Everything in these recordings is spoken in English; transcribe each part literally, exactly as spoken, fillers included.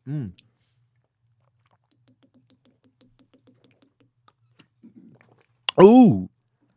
Mm. Ooh.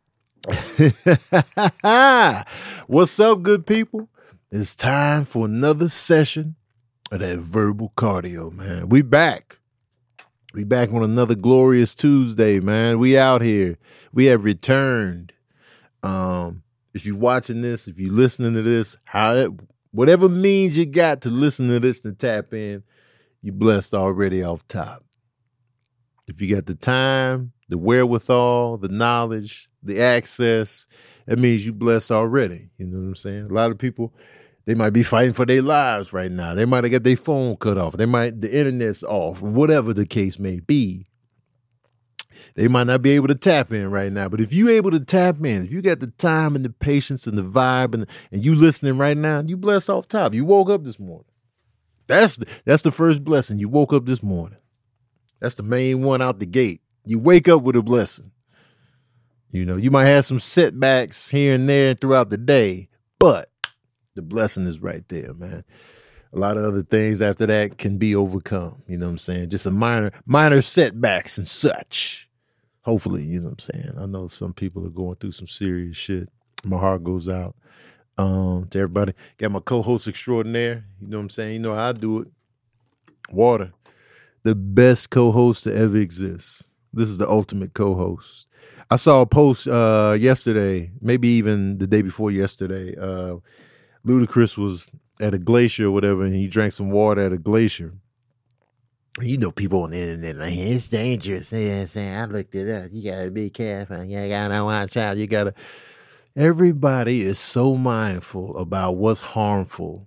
What's up, good people? It's time for another session of that verbal cardio, man. We back. We back on another glorious Tuesday, man. We out here. We have returned. Um, if you're watching this, if you're listening to this, how it, whatever means you got to listen to this and tap in, you blessed already off top. If you got the time, the wherewithal, the knowledge, the access, that means you blessed already. You know what I'm saying? A lot of people, they might be fighting for their lives right now. They might have got their phone cut off. They might, the internet's off, whatever the case may be. They might not be able to tap in right now. But if you're able to tap in, if you got the time and the patience and the vibe and, and you listening right now, you blessed off top. You woke up this morning. That's the, that's the first blessing. You woke up this morning. That's the main one out the gate. You wake up with a blessing. You know, you might have some setbacks here and there throughout the day, but the blessing is right there, man. A lot of other things after that can be overcome. You know what I'm saying? Just a minor, minor setbacks and such. Hopefully, you know what I'm saying? I know some people are going through some serious shit. My heart goes out um, to everybody. Got my co-host extraordinaire. You know what I'm saying? You know how I do it. Water. The best co-host to ever exist. This is the ultimate co-host. I saw a post uh, yesterday, maybe even the day before yesterday. Uh, Ludacris was at a glacier or whatever, and he drank some water at a glacier. You know, people on the internet like, it's dangerous. You know what I'm saying? I looked it up. You gotta be careful. You gotta watch out. You gotta. Everybody is so mindful about what's harmful,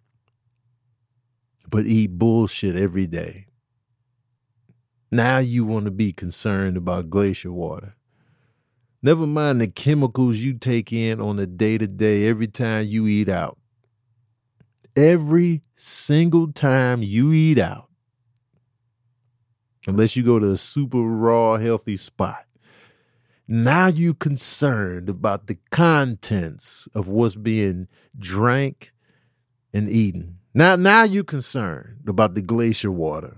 but eat bullshit every day. Now you want to be concerned about glacier water. Never mind the chemicals you take in on a day-to-day every time you eat out. Every single time you eat out. Unless you go to a super raw, healthy spot. Now you're concerned about the contents of what's being drank and eaten. Now, now you're concerned about the glacier water.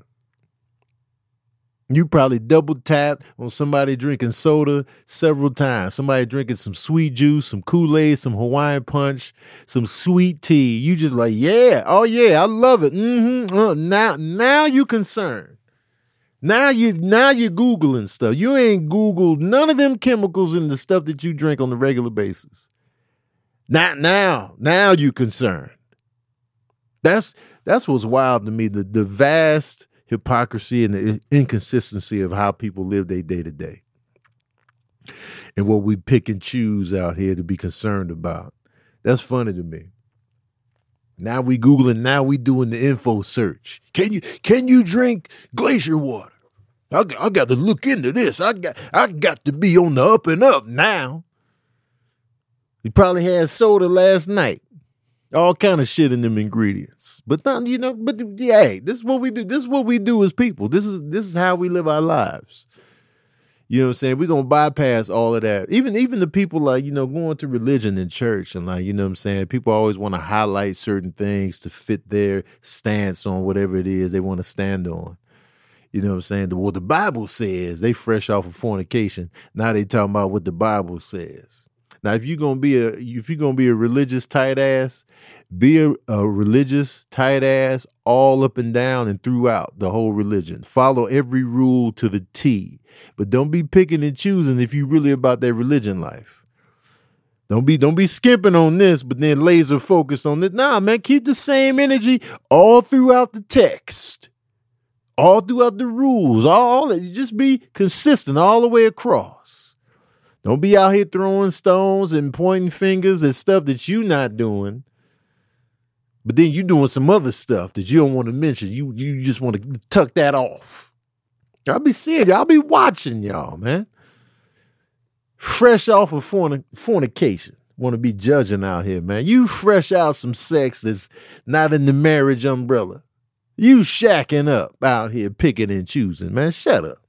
You probably double tapped on somebody drinking soda several times. Somebody drinking some sweet juice, some Kool-Aid, some Hawaiian Punch, some sweet tea. You just like, yeah, oh yeah, I love it. Mm-hmm. Uh, now, now you concerned. Now you, now you're Googling stuff. You ain't Googled none of them chemicals in the stuff that you drink on a regular basis. Not now. Now you concerned. That's that's what's wild to me. The the vast hypocrisy and the inconsistency of how people live their day to day. And what we pick and choose out here to be concerned about. That's funny to me. Now we Googling, now we doing the info search. Can you can you drink glacier water? I, I got to look into this. I got I got to be on the up and up now. You probably had soda last night. All kind of shit in them ingredients. But not, you know, but yeah, hey, this is what we do. This is what we do as people. This is this is how we live our lives. You know what I'm saying? We're gonna bypass all of that. Even even the people like, you know, going to religion and church and like, you know what I'm saying? People always want to highlight certain things to fit their stance on whatever it is they want to stand on. You know what I'm saying? The, what the Bible says, they fresh off of fornication. Now they talking about what the Bible says. Now, if you're gonna be a if you're gonna be a religious tight ass, be a, a religious tight ass all up and down and throughout the whole religion. Follow every rule to the T, but don't be picking and choosing if you really about that religion life. Don't be don't be skimping on this, but then laser focus on this. Nah, man, keep the same energy all throughout the text, all throughout the rules. All, all just be consistent all the way across. Don't be out here throwing stones and pointing fingers at stuff that you're not doing. But then you doing some other stuff that you don't want to mention. You you just want to tuck that off. I'll be seeing y'all. I'll be watching y'all, man. Fresh off of fornic- fornication. Want to be judging out here, man. You fresh out some sex that's not in the marriage umbrella. You shacking up out here picking and choosing, man. Shut up.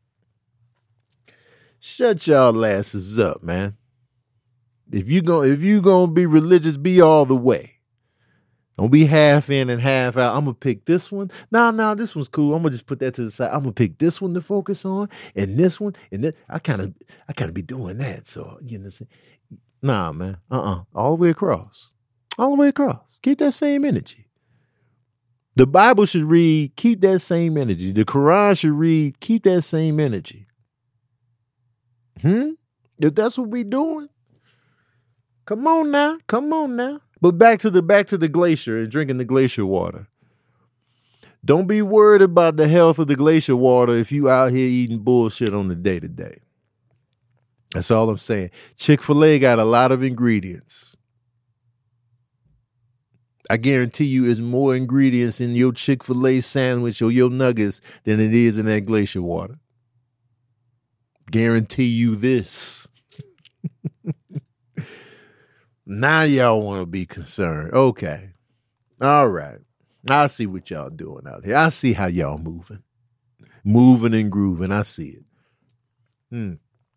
Shut y'all asses up, man. If you going if you gonna be religious, be all the way. Don't be half in and half out. I'm gonna pick this one. No, no, this one's cool. I'm gonna just put that to the side. I'm gonna pick this one to focus on, and this one, and then I kind of, I kind of be doing that. So you know, nah, man, uh, uh all the way across, all the way across. Keep that same energy. The Bible should read, keep that same energy. The Quran should read, keep that same energy. Hmm. If that's what we doing, come on now, come on now. But back to the back to the glacier and drinking the glacier water. Don't be worried about the health of the glacier water if you out here eating bullshit on the day to day. That's all I'm saying. Chick-fil-A got a lot of ingredients. I guarantee you there's more ingredients in your Chick-fil-A sandwich or your nuggets than it is in that glacier water. Guarantee you this. Now y'all want to be concerned. Okay. All right. I see what y'all doing out here. I see how y'all moving. Moving and grooving. I see it. Hmm.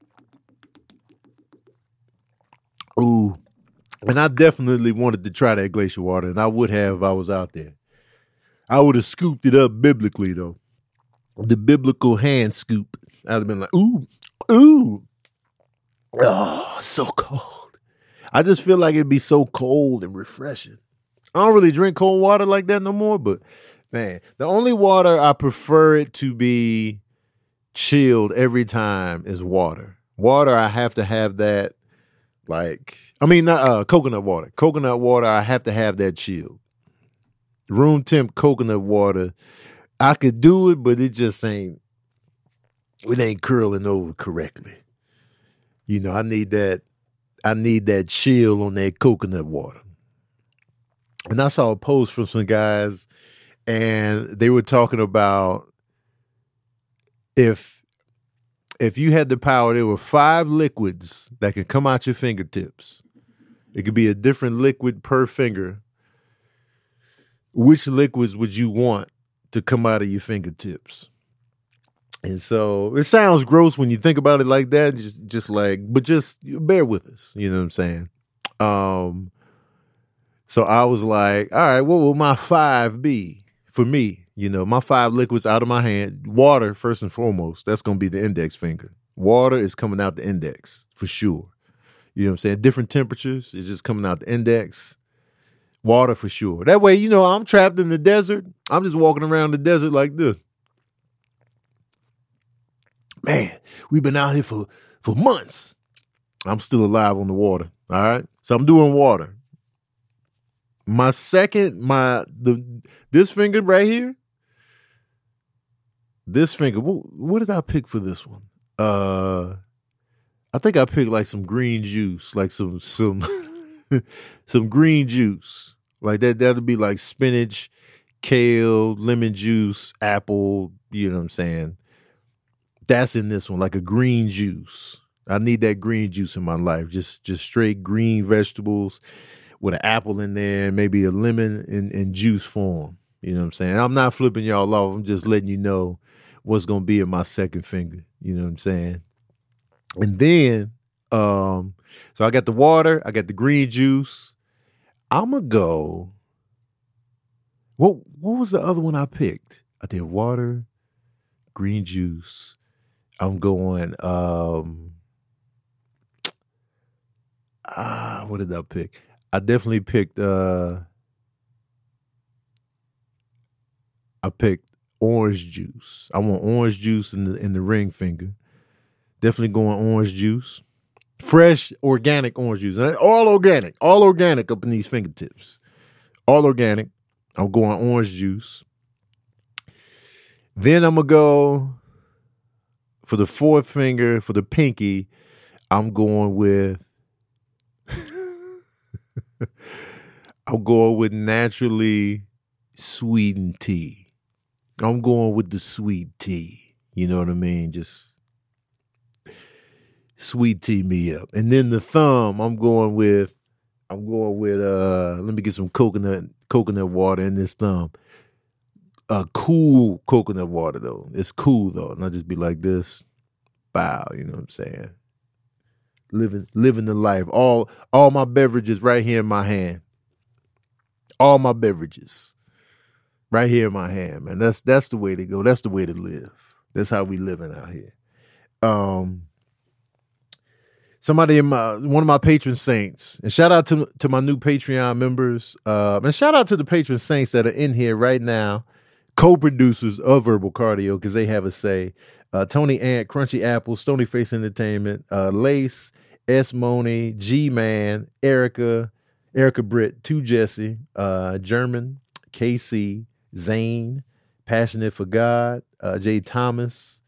Ooh. And I definitely wanted to try that glacier water, and I would have if I was out there. I would have scooped it up biblically, though. The biblical hand scoop. I'd have been like, ooh, ooh. Oh, so cold. I just feel like it'd be so cold and refreshing. I don't really drink cold water like that no more, but man, the only water I prefer it to be chilled every time is water. Water, I have to have that, like, I mean, not uh, coconut water. Coconut water, I have to have that chilled. Room temp coconut water, I could do it, but it just ain't, it ain't curling over correctly. You know, I need that. I need that chill on that coconut water. And I saw a post from some guys, and they were talking about if if you had the power, there were five liquids that could come out your fingertips. It could be a different liquid per finger. Which liquids would you want to come out of your fingertips? And so it sounds gross when you think about it like that, just, just like, but just bear with us. You know what I'm saying? Um, so I was like, all right, what will my five be for me? You know, my five liquids out of my hand. Water, first and foremost, that's going to be the index finger. Water is coming out the index for sure. You know what I'm saying? Different temperatures, it's just coming out the index. Water for sure. That way, you know, I'm trapped in the desert. I'm just walking around the desert like this. Man, we've been out here for, for months. I'm still alive on the water. All right. So I'm doing water. My second, my, the, this finger right here, this finger, what, what did I pick for this one? Uh, I think I picked like some green juice, like some, some, some green juice like that. That'll be like spinach, kale, lemon juice, apple, you know what I'm saying? That's in this one, like a green juice. I need that green juice in my life. Just just straight green vegetables with an apple in there, maybe a lemon in, in juice form. You know what I'm saying? I'm not flipping y'all off. I'm just letting you know what's going to be in my second finger. You know what I'm saying? And then, um, so I got the water. I got the green juice. I'm going to go. What, what was the other one I picked? I did water, green juice. I'm going, um, ah, what did I pick? I definitely picked, uh, I picked orange juice. I want orange juice in the, in the ring finger. Definitely going orange juice. Fresh, organic orange juice. All organic, all organic up in these fingertips. All organic. I'm going orange juice. Then I'm going to go for the fourth finger, for the pinky, I'm going with, I'm going with naturally sweetened tea. I'm going with the sweet tea. You know what I mean? Just sweet tea me up. And then the thumb, I'm going with, I'm going with, uh, let me get some coconut, coconut water in this thumb. Uh, cool coconut water, though. It's cool, though. Not just be like this. Bow, you know what I'm saying? Living living the life. All all my beverages right here in my hand. All my beverages right here in my hand, man. That's that's the way to go. That's the way to live. That's how we living out here. Um, somebody in my one of my patron saints, and shout out to to my new Patreon members, uh, and shout out to the patron saints that are in here right now, co-producers of Verbal Cardio, because they have a say. Uh, Tony Ant, Crunchy Apple, Stony Face Entertainment, uh, Lace, S Money, G Man, Erica, Erica Britt, Two Jesse, uh, German, K C, Zane, Passionate for God, uh, Jay Thomas,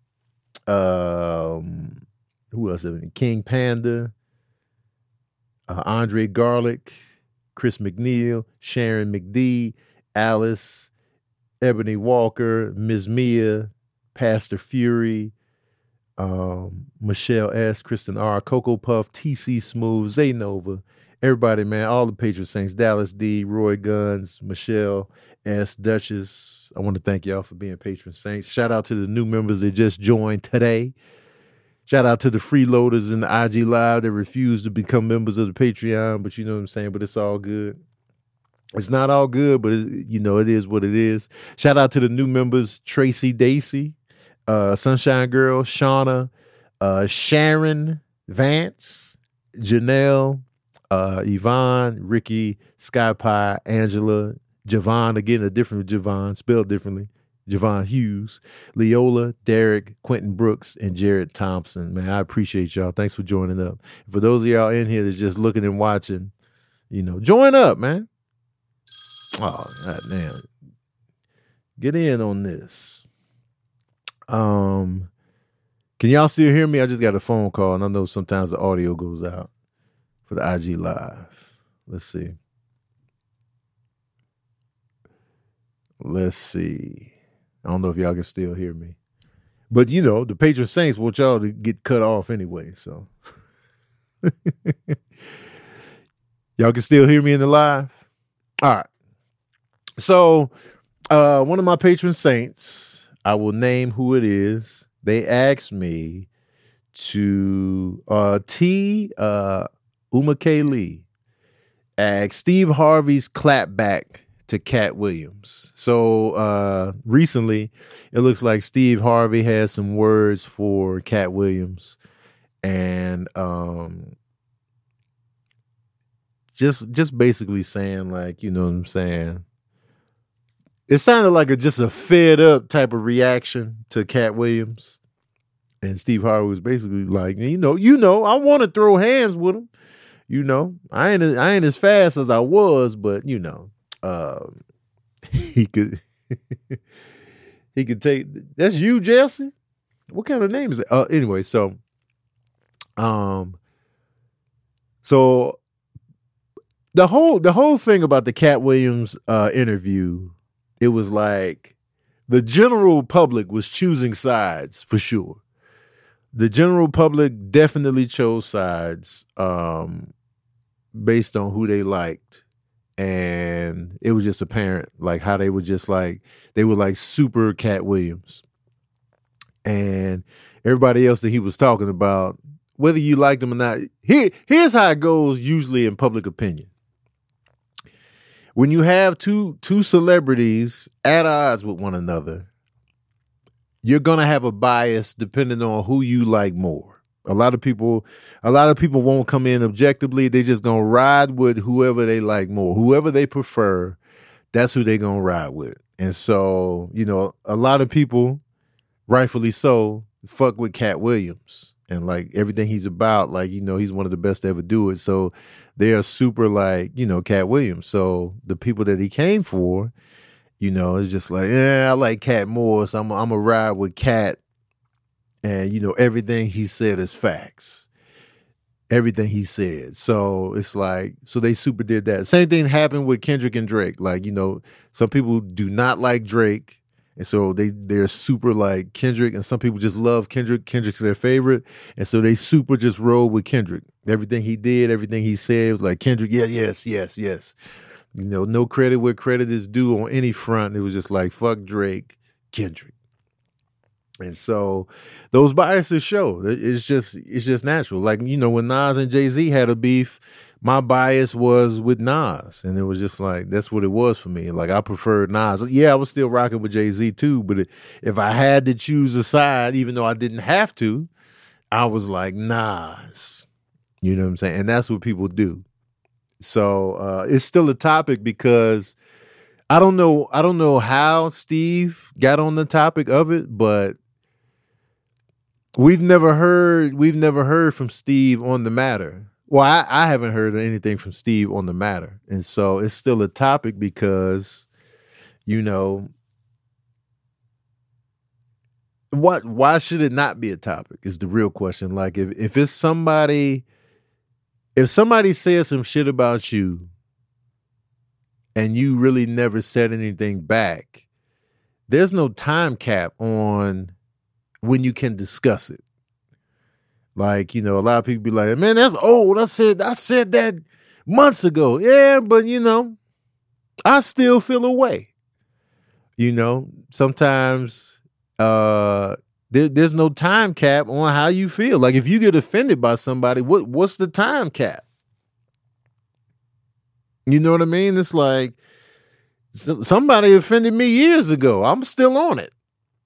um, who else? King Panda, uh, Andre Garlic, Chris McNeil, Sharon McD, Alice, Ebony Walker, Miz Mia, Pastor Fury, um, Michelle S, Kristen R, Cocoa Puff, T C Smooth, Zaynova, everybody, man, all the patron saints, Dallas D, Roy Guns, Michelle S, Duchess. I want to thank y'all for being patron saints. Shout out to the new members that just joined today. Shout out to the freeloaders in the I G Live that refuse to become members of the Patreon, but you know what I'm saying, but it's all good. It's not all good, but it, you know, it is what it is. Shout out to the new members, Tracy Dacey, uh, Sunshine Girl, Shauna, uh, Sharon Vance, Janelle, uh, Yvonne, Ricky, Sky Pie, Angela, Javon, again, a different Javon, spelled differently, Javon Hughes, Leola, Derek, Quentin Brooks, and Jared Thompson. Man, I appreciate y'all. Thanks for joining up. For those of y'all in here that's just looking and watching, you know, join up, man. Oh, God damn. Get in on this. Um, can y'all still hear me? I just got a phone call, and I know sometimes the audio goes out for the I G Live. Let's see. Let's see. I don't know if y'all can still hear me. But, you know, the patron saints want y'all to get cut off anyway, so. Y'all can still hear me in the live? All right. So, uh, one of my patron saints, I will name who it is. They asked me to uh, T. Uh, Uma K. Lee asked Steve Harvey's clapback to Cat Williams. So uh, recently, it looks like Steve Harvey has some words for Cat Williams, and um, just just basically saying, like, you know what I'm saying. It sounded like a just a fed up type of reaction to Cat Williams. And Steve Harvey was basically like, you know, you know, I want to throw hands with him. You know, I ain't I ain't as fast as I was, but you know, uh, he could he could take. That's you, Jesse. What kind of name is it? Uh, anyway, so um, so the whole the whole thing about the Cat Williams uh, interview, it was like the general public was choosing sides for sure. The general public definitely chose sides um, based on who they liked. And it was just apparent, like, how they were just like, they were like super Cat Williams. And everybody else that he was talking about, whether you liked them or not, here, here's how it goes usually in public opinion. When you have two two celebrities at odds with one another, you're going to have a bias depending on who you like more. A lot of people, a lot of people won't come in objectively. They just going to ride with whoever they like more, whoever they prefer. That's who they going to ride with. And so, you know, a lot of people, rightfully so, fuck with Cat Williams and like everything he's about. Like, you know, he's one of the best to ever do it. So they are super like, you know, Cat Williams. So the people that he came for, you know, it's just like, yeah, I like Cat more, so I'm I'm a ride with Cat. And, you know, everything he said is facts. Everything he said. So it's like, so they super did that. Same thing happened with Kendrick and Drake. Like, you know, some people do not like Drake. And so they, they're super like Kendrick. And some people just love Kendrick. Kendrick's their favorite. And so they super just roll with Kendrick. Everything he did, everything he said was like, Kendrick, yeah, yes, yes, yes. You know, no credit where credit is due on any front. It was just like, fuck Drake, Kendrick. And so those biases show. It's just it's just natural. Like, you know, when Nas and Jay-Z had a beef, my bias was with Nas, and it was just like that's what it was for me. Like I preferred Nas. Yeah, I was still rocking with Jay-Z too, but it, if I had to choose a side, even though I didn't have to, I was like Nas. You know what I'm saying? And that's what people do. So uh, it's still a topic because I don't know. I don't know how Steve got on the topic of it, but we've never heard. We've never heard from Steve on the matter. Well, I, I haven't heard anything from Steve on the matter. And so it's still a topic because, you know, what, why should it not be a topic is the real question. Like if, if it's somebody, if somebody says some shit about you and you really never said anything back, there's no time cap on when you can discuss it. Like, you know, a lot of people be like, man, that's old. I said, I said that months ago. Yeah, but you know, I still feel a way. You know, sometimes uh, there, there's no time cap on how you feel. Like if you get offended by somebody, what what's the time cap? You know what I mean? It's like somebody offended me years ago. I'm still on it.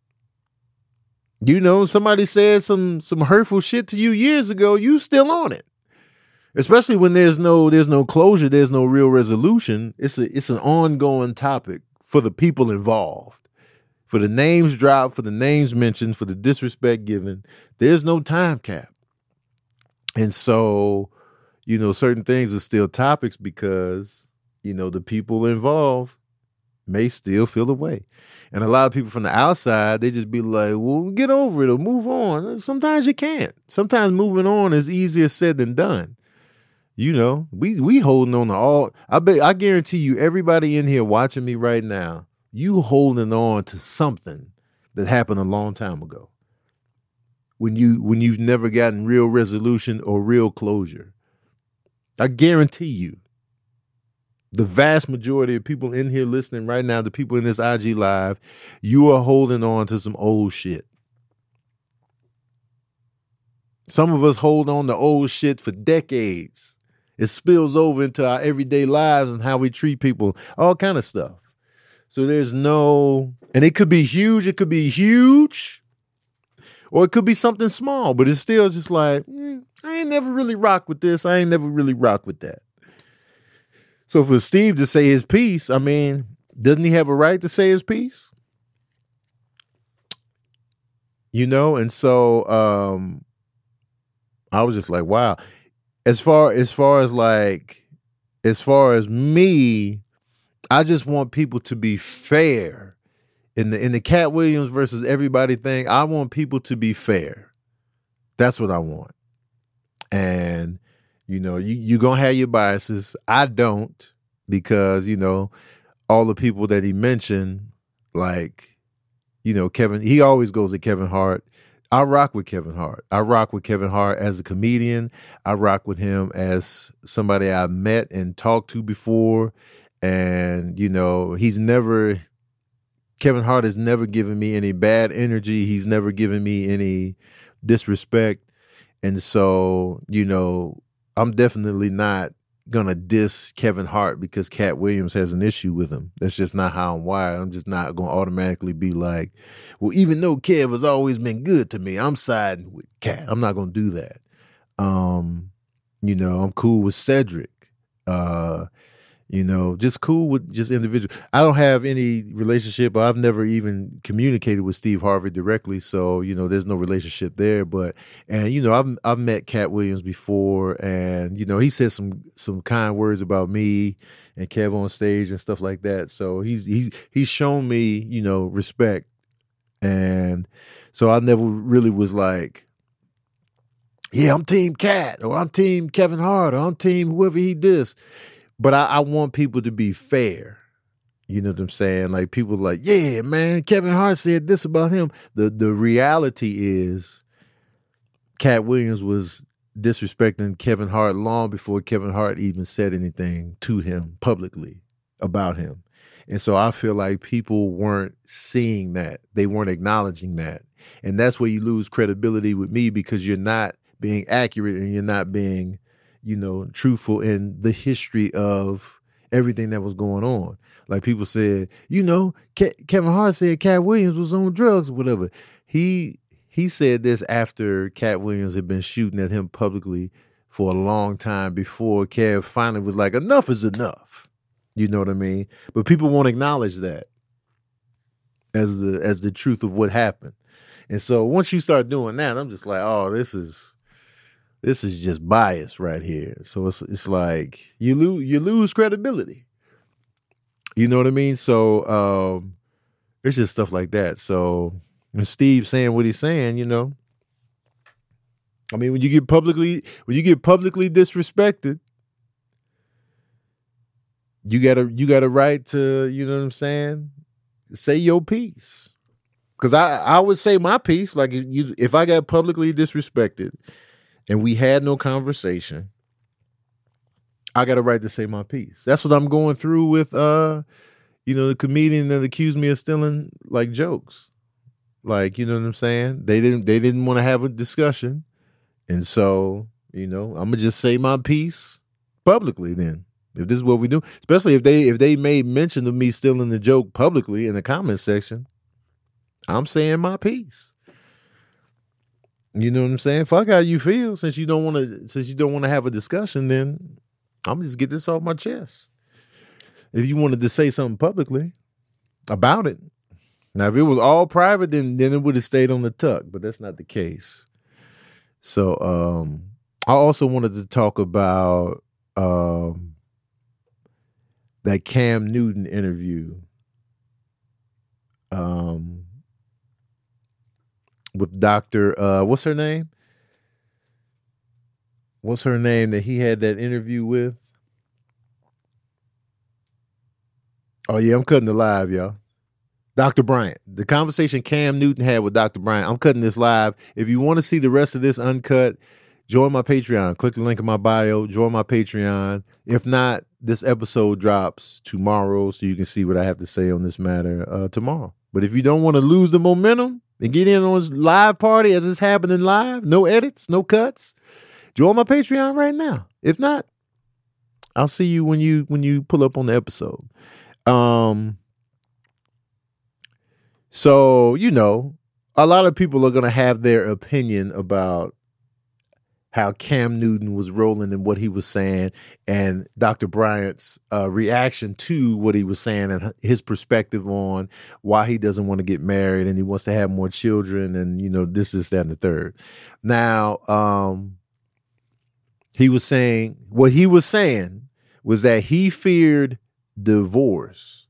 You know, somebody said some some hurtful shit to you years ago, you still on it. Especially when there's no there's no closure, there's no real resolution. It's a it's an ongoing topic for the people involved. For the names dropped, for the names mentioned, for the disrespect given, there's no time cap. And so, you know, certain things are still topics because, you know, the people involved may still feel the way. And a lot of people from the outside, they just be like, well, get over it or move on. Sometimes you can't. Sometimes moving on is easier said than done. You know, we we holding on to all. I bet I guarantee you, everybody in here watching me right now, you holding on to something that happened a long time ago. When you when you've never gotten real resolution or real closure. I guarantee you. The vast majority of people in here listening right now, the people in this I G Live, you are holding on to some old shit. Some of us hold on to old shit for decades. It spills over into our everyday lives and how we treat people, all kind of stuff. So there's no, and it could be huge, it could be huge, or it could be something small, but it's still just like, mm, I ain't never really rock with this. I ain't never really rock with that. So for Steve to say his piece, I mean, doesn't he have a right to say his piece? You know, and so um, I was just like, wow. As far as far as like, as far as me, I just want people to be fair in the in the Cat Williams versus everybody thing. I want people to be fair. That's what I want. And you know, you, you're going to have your biases. I don't, because, you know, all the people that he mentioned, like, you know, Kevin, he always goes to Kevin Hart. I rock with Kevin Hart. I rock with Kevin Hart as a comedian. I rock with him as somebody I met and talked to before. And, you know, he's never, Kevin Hart has never given me any bad energy. He's never given me any disrespect. And so, you know, I'm definitely not gonna diss Kevin Hart because Cat Williams has an issue with him. That's just not how I'm wired. I'm just not gonna automatically be like, well, even though Kev has always been good to me, I'm siding with Cat. I'm not gonna do that. Um, you know, I'm cool with Cedric. Uh, you know, just cool with just individual. I don't have any relationship. I've never even communicated with Steve Harvey directly, so you know, there's no relationship there. But and you know, I've I've met Cat Williams before, and you know, he said some some kind words about me and Kev on stage and stuff like that. So he's he's he's shown me, you know, respect, and so I never really was like, yeah, I'm Team Cat, or I'm Team Kevin Hart, or I'm Team whoever he does. But I, I want people to be fair. You know what I'm saying? Like people like, yeah, man, Kevin Hart said this about him. The the reality is Cat Williams was disrespecting Kevin Hart long before Kevin Hart even said anything to him publicly about him. And so I feel like people weren't seeing that. They weren't acknowledging that. And that's where you lose credibility with me, because you're not being accurate and you're not being you know, truthful in the history of everything that was going on. Like people said, you know, Ke- Kevin Hart said Cat Williams was on drugs or whatever. He he said this after Cat Williams had been shooting at him publicly for a long time before Kev finally was like, enough is enough. You know what I mean? But people won't acknowledge that as the as the truth of what happened. And so once you start doing that, I'm just like, oh, this is this is just bias right here. So it's it's like you lose you lose credibility. You know what I mean? So um, it's just stuff like that. So when Steve saying what he's saying, you know, I mean, when you get publicly when you get publicly disrespected, you gotta you got a right to, you know what I'm saying, say your piece. Because I, I would say my piece, like if, you, if I got publicly disrespected and we had no conversation, I got a right to say my piece. That's what I'm going through with, uh, you know, the comedian that accused me of stealing like jokes. Like, you know what I'm saying? They didn't they didn't want to have a discussion. And so, you know, I'm gonna just say my piece publicly then. If this is what we do, especially if they if they made mention of me stealing the joke publicly in the comment section, I'm saying my piece. You know what I'm saying? Fuck how you feel. Since you don't want to, since you don't want to have a discussion, then I'm gonna just get this off my chest. If you wanted to say something publicly about it, now if it was all private, then then it would have stayed on the tuck. But that's not the case. So um, I also wanted to talk about um, that Cam Newton interview. Um. With Doctor Uh, what's her name? What's her name that he had that interview with? Oh yeah, I'm cutting the live, y'all. Doctor Bryant. The conversation Cam Newton had with Doctor Bryant. I'm cutting this live. If you want to see the rest of this uncut, join my Patreon. Click the link in my bio. Join my Patreon. If not, this episode drops tomorrow, so you can see what I have to say on this matter uh, tomorrow. But if you don't want to lose the momentum and get in on this live party as it's happening live, no edits, no cuts, join my Patreon right now. If not, I'll see you when you when you pull up on the episode. Um, so, you know, a lot of people are going to have their opinion about how Cam Newton was rolling and what he was saying, and Doctor Bryant's uh, reaction to what he was saying and his perspective on why he doesn't want to get married and he wants to have more children and, you know, this, this, that, and the third. Now, um, he was saying, what he was saying was that he feared divorce.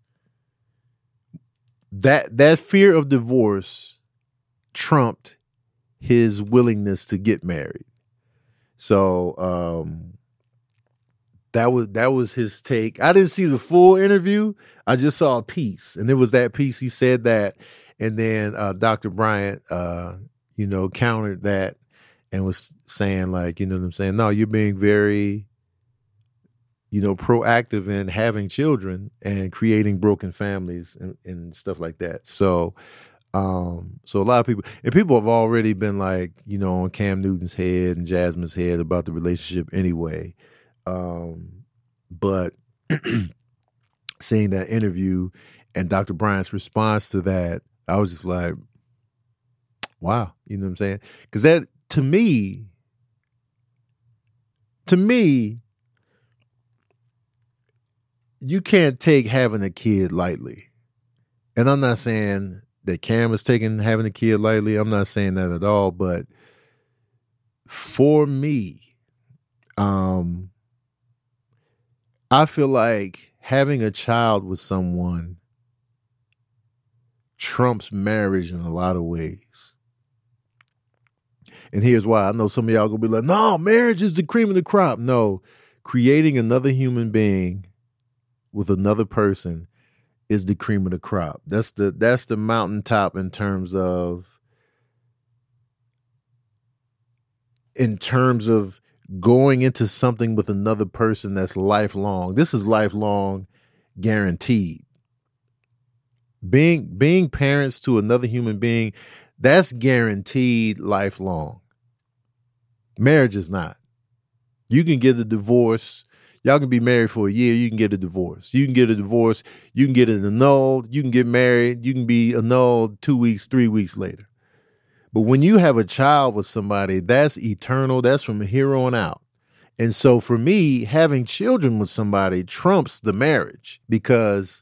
That, that fear of divorce trumped his willingness to get married. So um, that was that was his take. I didn't see the full interview. I just saw a piece, and it was that piece. He said that, and then uh, Doctor Bryant, uh, you know, countered that and was saying, like, you know what I'm saying? No, you're being very, you know, proactive in having children and creating broken families and, and stuff like that. So. Um, so a lot of people, and people have already been like, you know, on Cam Newton's head and Jasmine's head about the relationship anyway. Um, but seeing that interview and Doctor Bryant's response to that, I was just like, wow, you know what I'm saying? Because that, to me, to me, you can't take having a kid lightly. And I'm not saying that Cam is taking having a kid lightly. I'm not saying that at all. But for me, um, I feel like having a child with someone trumps marriage in a lot of ways. And here's why. I know some of y'all gonna be like, no, marriage is the cream of the crop. No, creating another human being with another person is the cream of the crop. That's the that's the mountaintop in terms of in terms of going into something with another person that's lifelong. This is lifelong guaranteed. Being being parents to another human being, that's guaranteed lifelong. Marriage is not. You can get a divorce. Y'all can be married for a year. You can get a divorce. You can get a divorce. You can get it annulled. You can get married. You can be annulled two weeks, three weeks later. But when you have a child with somebody, that's eternal. That's from here on out. And so for me, having children with somebody trumps the marriage, because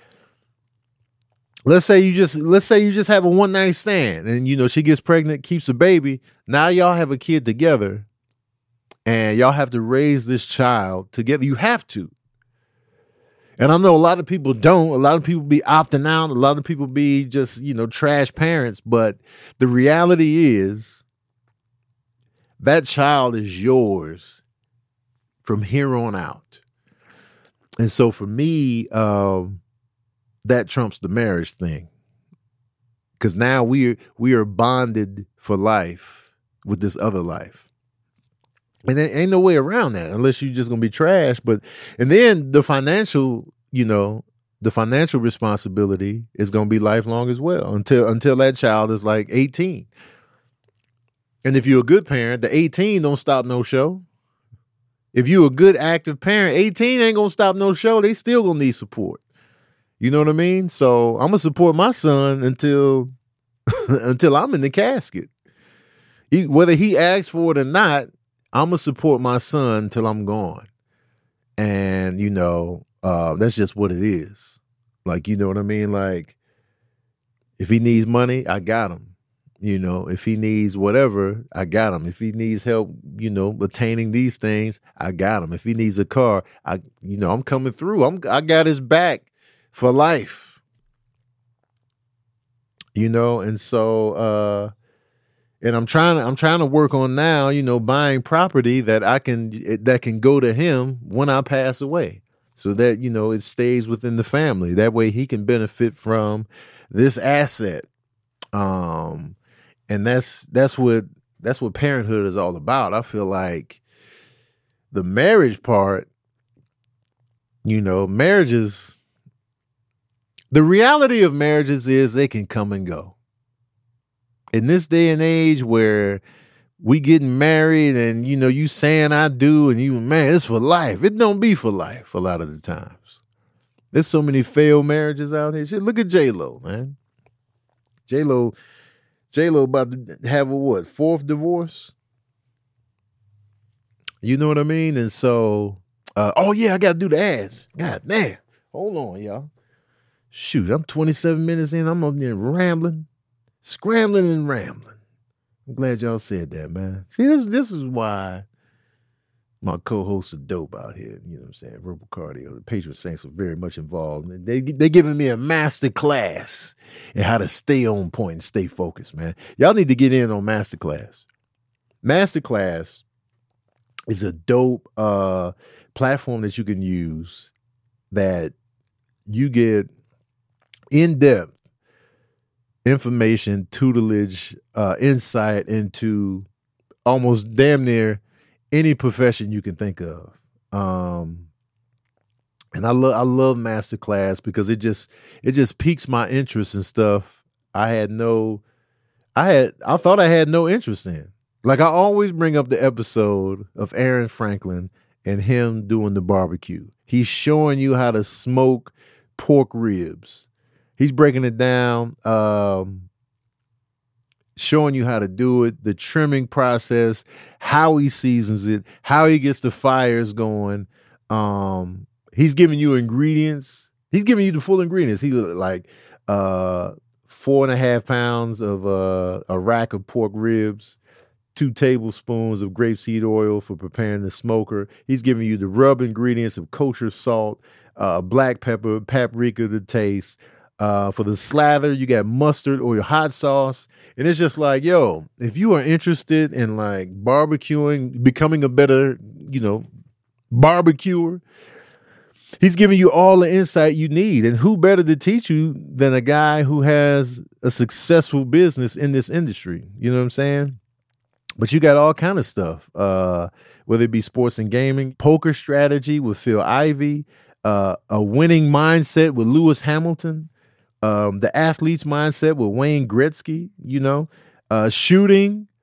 let's say you just let's say you just have a one night stand and, you know, she gets pregnant, keeps a baby. Now y'all have a kid together and y'all have to raise this child together. You have to. And I know a lot of people don't. A lot of people be opting out. A lot of people be just, you know, trash parents. But the reality is that child is yours from here on out. And so for me, um, that trumps the marriage thing. Because now we are, we are bonded for life with this other life. And there ain't no way around that unless you're just going to be trash. But, and then the financial, you know, the financial responsibility is going to be lifelong as well until, until that child is like eighteen. And if you're a good parent, the eighteen don't stop no show. If you're a good active parent, eighteen ain't going to stop no show. They still going to need support. You know what I mean? So I'm going to support my son until, until I'm in the casket. He, whether he asks for it or not, I'm going to support my son till I'm gone. And, you know, uh, that's just what it is. Like, you know what I mean? Like, if he needs money, I got him. You know, if he needs whatever, I got him. If he needs help, you know, attaining these things, I got him. If he needs a car, I, you know, I'm coming through. I'm, I got his back for life. You know, and so, uh, And I'm trying to I'm trying to work on now, you know, buying property that I can that can go to him when I pass away, so that, you know, it stays within the family. That way he can benefit from this asset. Um, and that's that's what that's what parenthood is all about. I feel like the marriage part, you know, marriages, the reality of marriages is they can come and go. In this day and age where we getting married and, you know, you saying I do and you, man, it's for life. It don't be for life a lot of the times. There's so many failed marriages out here. Shit, look at J-Lo, man. J-Lo, J-Lo about to have a what, fourth divorce? You know what I mean? And so, uh, oh yeah, I got to do the ads. God damn. Hold on, y'all. Shoot, I'm twenty-seven minutes in. I'm up there rambling. Scrambling and rambling. I'm glad y'all said that, man. See, this this is why my co-hosts are dope out here. You know what I'm saying? Verbal Cardio. The Patriot Saints are very much involved. They, they're giving me a master class in how to stay on point and stay focused, man. Y'all need to get in on master class. Master class is a dope uh, platform that you can use that you get in-depth information, tutelage, uh, insight into almost damn near any profession you can think of. Um, and I love I love Masterclass because it just it just piques my interest in stuff I had no I had I thought I had no interest in. Like I always bring up the episode of Aaron Franklin and him doing the barbecue. He's showing you how to smoke pork ribs. He's breaking it down, um, showing you how to do it, the trimming process, how he seasons it, how he gets the fires going. Um, he's giving you ingredients. He's giving you the full ingredients. He like uh, four and a half pounds of uh, a rack of pork ribs, two tablespoons of grapeseed oil for preparing the smoker. He's giving you the rub ingredients of kosher salt, uh, black pepper, paprika to taste. Uh, for the slather, you got mustard or your hot sauce. And it's just like, yo, if you are interested in like barbecuing, becoming a better, you know, barbecuer, he's giving you all the insight you need. And who better to teach you than a guy who has a successful business in this industry? You know what I'm saying? But you got all kind of stuff, uh, whether it be sports and gaming, poker strategy with Phil Ivey, uh, a winning mindset with Lewis Hamilton, um, the athlete's mindset with Wayne Gretzky, you know, uh, shooting,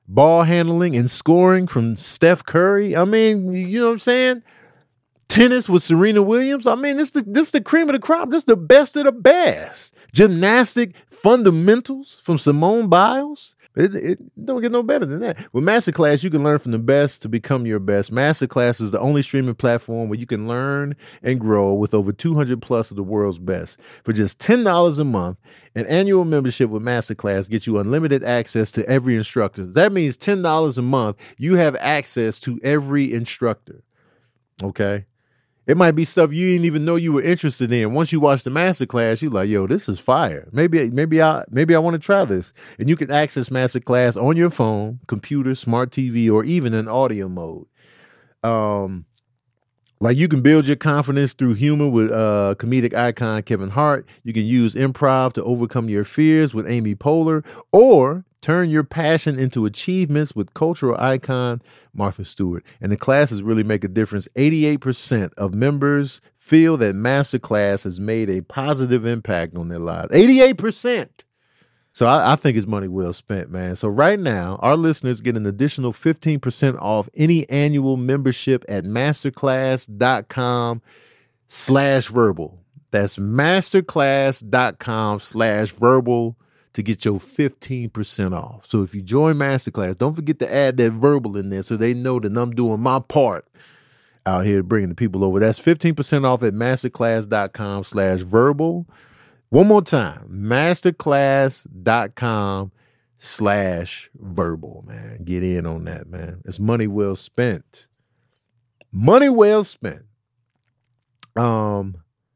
ball handling and scoring from Steph Curry. I mean, you know what I'm saying? Tennis with Serena Williams. I mean, this the this the cream of the crop. This the best of the best. Gymnastic fundamentals from Simone Biles. It, it don't get no better than that. With Masterclass, you can learn from the best to become your best. Masterclass is the only streaming platform where you can learn and grow with over two hundred plus of the world's best. For just ten dollars a month, an annual membership with Masterclass gets you unlimited access to every instructor. That means ten dollars a month, you have access to every instructor. Okay? It might be stuff you didn't even know you were interested in. Once you watch the masterclass, you're like, yo, this is fire. Maybe, maybe I maybe I want to try this. And you can access masterclass on your phone, computer, smart T V, or even in audio mode. Um, like you can build your confidence through humor with uh, comedic icon Kevin Hart. You can use improv to overcome your fears with Amy Poehler, or turn your passion into achievements with cultural icon Martha Stewart. And the classes really make a difference. eighty-eight percent of members feel that Masterclass has made a positive impact on their lives. eighty-eight percent. So I, I think it's money well spent, man. So right now, our listeners get an additional fifteen percent off any annual membership at masterclass.com slash verbal. That's masterclass.com slash verbal to get your fifteen percent off. So if you join Masterclass, don't forget to add that verbal in there so they know that I'm doing my part out here bringing the people over. That's fifteen percent off at masterclass.com slash verbal. One more time, masterclass.com slash verbal, man. Get in on that, man. It's money well spent. Money well spent. Um,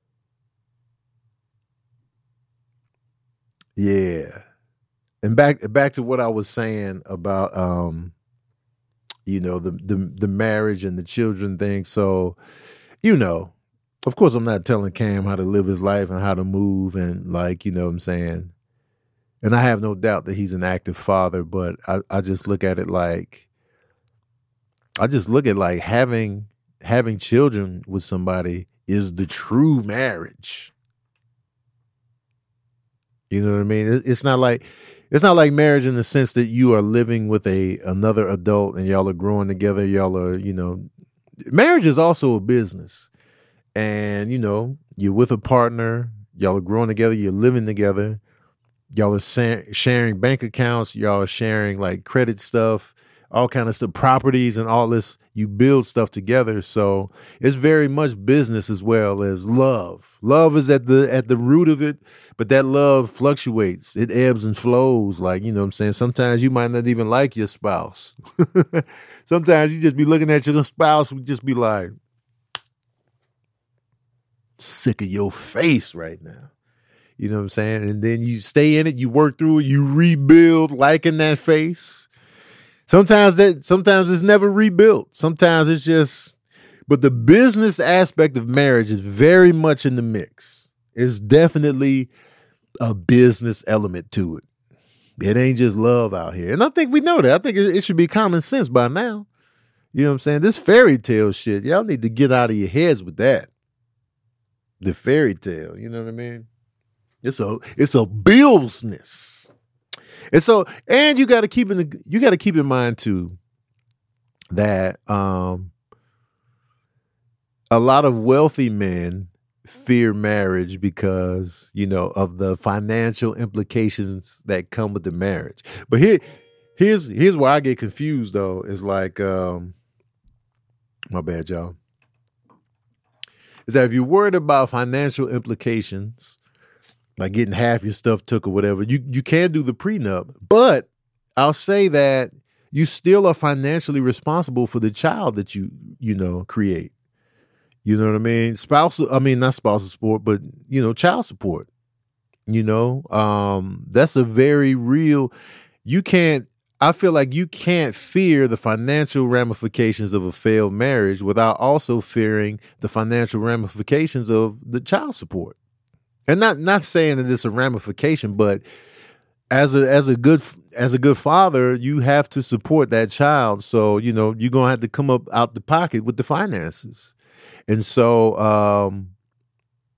yeah. And back back to what I was saying about um, you know, the the the marriage and the children thing. So, you know, of course, I'm not telling Cam how to live his life and how to move and like, you know what I'm saying? And I have no doubt that he's an active father, but I, I just look at it like, I just look at like having, having children with somebody is the true marriage. You know what I mean? It, it's not like, it's not like marriage in the sense that you are living with a, another adult and y'all are growing together. Y'all are, you know, marriage is also a business. And, you know, you're with a partner, y'all are growing together, you're living together, y'all are sa- sharing bank accounts, y'all are sharing like credit stuff, all kind of stuff, properties and all this. You build stuff together. So it's very much business as well as love. Love is at the at the root of it, but that love fluctuates. It ebbs and flows. Like, you know what I'm saying? Sometimes you might not even like your spouse. Sometimes you just be looking at your spouse and just be like, sick of your face right now. You know what I'm saying? And then you stay in it, you work through it, you rebuild liking that face. Sometimes that sometimes it's never rebuilt. Sometimes it's just, but the business aspect of marriage is very much in the mix. It's definitely a business element to it. It ain't just love out here. And I think we know that. I think it, it should be common sense by now. You know what I'm saying? This fairy tale shit, y'all need to get out of your heads with that. The fairy tale, you know what I mean? It's a it's a business. And so, and you got to keep in the, you got to keep in mind too that um, a lot of wealthy men fear marriage because, you know, of the financial implications that come with the marriage. But here, here's here's where I get confused though. Is like, um, my bad, y'all. Is that if you're worried about financial implications, like getting half your stuff took or whatever, you, you can do the prenup. But I'll say that you still are financially responsible for the child that you, you know, create. You know what I mean? Spousal, I mean, not spousal support, but, you know, child support. You know, um, that's a very real, you can't, I feel like you can't fear the financial ramifications of a failed marriage without also fearing the financial ramifications of the child support. And not not saying that it's a ramification, but as a as a good as a good father, you have to support that child. So, you know, you're gonna have to come up out the pocket with the finances. And so um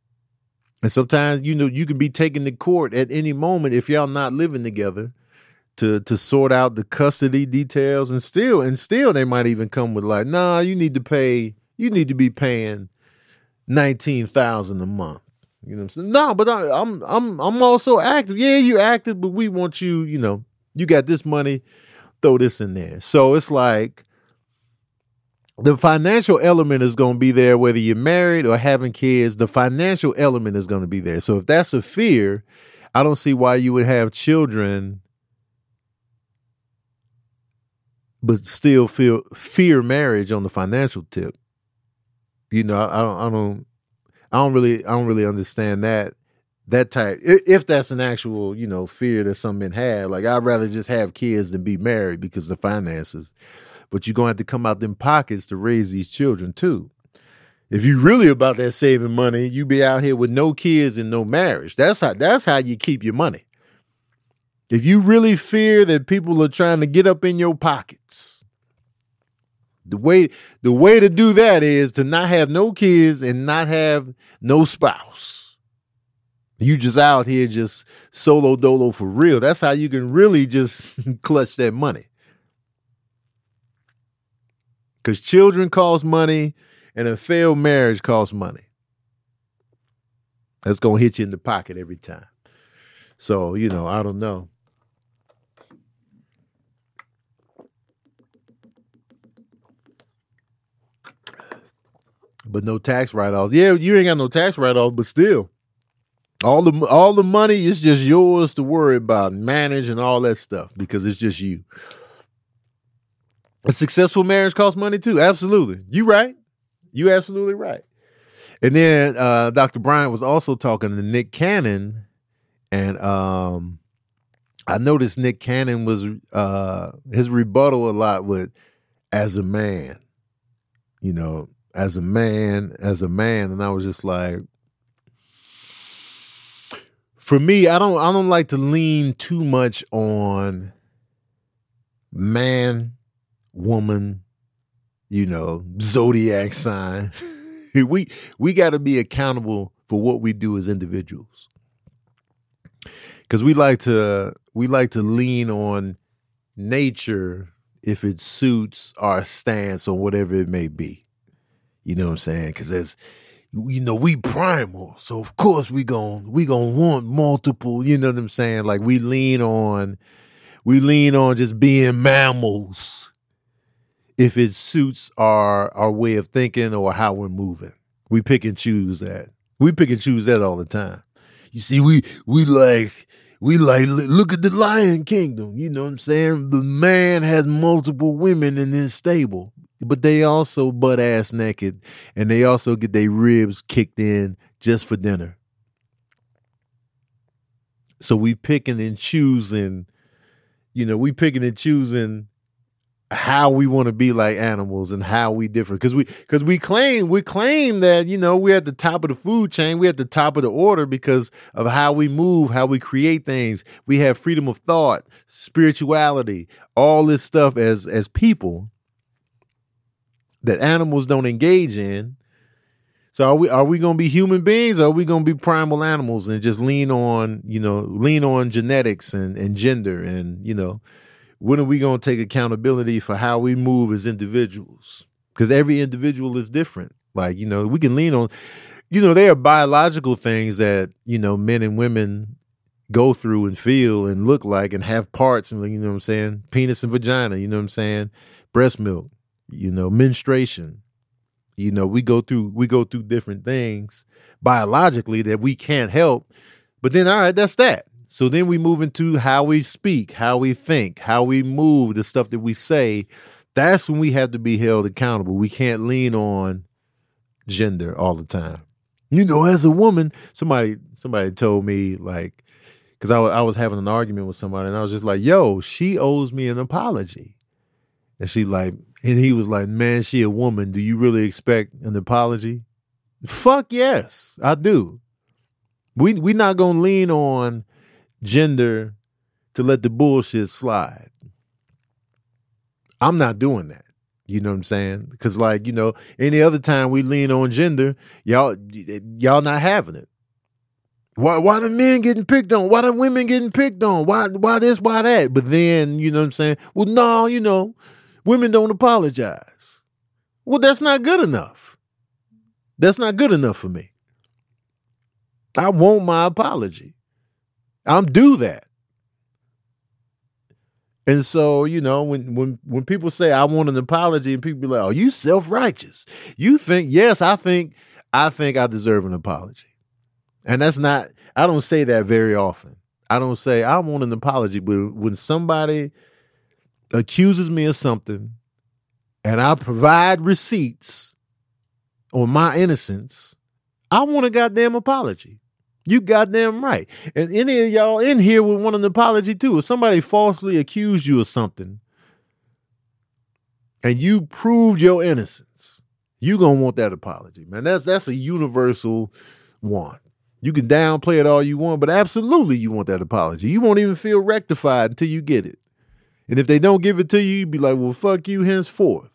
and sometimes, you know, you could be taken to court at any moment if y'all not living together to to sort out the custody details, and still and still they might even come with like, nah, you need to pay, you need to be paying nineteen thousand a month. You know what I'm saying? No, but I, I'm I'm I'm also active. Yeah, you active, but we want you, you know, you got this money, throw this in there. So it's like the financial element is going to be there whether you're married or having kids. The financial element is going to be there. So if that's a fear, I don't see why you would have children but still feel fear marriage on the financial tip. You know, I, I don't I don't I don't really, I don't really understand that, that type. If that's an actual, you know, fear that some men have, like I'd rather just have kids than be married because of the finances. But you're going to have to come out them pockets to raise these children too. If you really about that saving money, you be out here with no kids and no marriage. That's how, that's how you keep your money. If you really fear that people are trying to get up in your pockets, The way the way to do that is to not have no kids and not have no spouse. You just out here just solo dolo for real. That's how you can really just clutch that money. Because children cost money and a failed marriage costs money. That's going to hit you in the pocket every time. So, you know, I don't know. But no tax write-offs. Yeah, you ain't got no tax write-offs, but still, all the all the money is just yours to worry about, manage, and all that stuff because it's just you. A successful marriage costs money too. Absolutely, you right. You absolutely right. And then uh, Doctor Bryant was also talking to Nick Cannon, and um, I noticed Nick Cannon was uh, his rebuttal a lot with "as a man," you know. As a man, as a man, and I was just like, for me, I don't, I don't like to lean too much on man, woman, you know, zodiac sign. we we got to be accountable for what we do as individuals, because we like to we like to lean on nature if it suits our stance on whatever it may be. You know what I'm saying? Because as you know, we primal, so of course we gon' we gonna want multiple. You know what I'm saying? Like we lean on, we lean on just being mammals if it suits our our way of thinking or how we're moving. We pick and choose that. We pick and choose that all the time. You see, we we like we like look at the Lion Kingdom. You know what I'm saying? The man has multiple women in his stable. But they also butt ass naked, and they also get their ribs kicked in just for dinner. So we picking and choosing, you know, we picking and choosing how we want to be like animals and how we differ. Because we because we claim we claim that, you know, we're at the top of the food chain, we're at the top of the order because of how we move, how we create things. We have freedom of thought, spirituality, all this stuff as as people that animals don't engage in. So are we are we gonna be human beings, or are we gonna be primal animals and just lean on, you know, lean on genetics and, and gender, and, you know, when are we gonna take accountability for how we move as individuals? Because every individual is different. Like, you know, we can lean on, you know, there are biological things that, you know, men and women go through and feel and look like and have parts, and, you know what I'm saying? Penis and vagina, you know what I'm saying? Breast milk. You know, menstruation, you know, we go through, we go through different things biologically that we can't help, but then, all right, that's that. So then we move into how we speak, how we think, how we move, the stuff that we say. That's when we have to be held accountable. We can't lean on gender all the time. You know, as a woman, somebody, somebody told me, like, cause I, I was having an argument with somebody, and I was just like, yo, she owes me an apology. And she like, and he was like, man, she a woman. Do you really expect an apology? Fuck yes, I do. We we not gonna lean on gender to let the bullshit slide. I'm not doing that. You know what I'm saying? Because, like, you know, any other time we lean on gender, y'all y'all not having it. Why why the men getting picked on? Why the women getting picked on? Why why this, why that? But then, you know what I'm saying? Well, no, you know, women don't apologize. Well, that's not good enough. That's not good enough for me. I want my apology. I'm due that. And so, you know, when when when people say I want an apology, and people be like, "Oh, you self-righteous. You think, yes, I think I think I deserve an apology." And that's not, I don't say that very often. I don't say I want an apology, but when somebody accuses me of something and I provide receipts on my innocence, I want a goddamn apology. You goddamn right. And any of y'all in here would want an apology too. If somebody falsely accused you of something and you proved your innocence, you gonna want that apology, man. That's that's a universal one. You can downplay it all you want, but absolutely you want that apology. You won't even feel rectified until you get it. And if they don't give it to you, you'd be like, well, fuck you henceforth.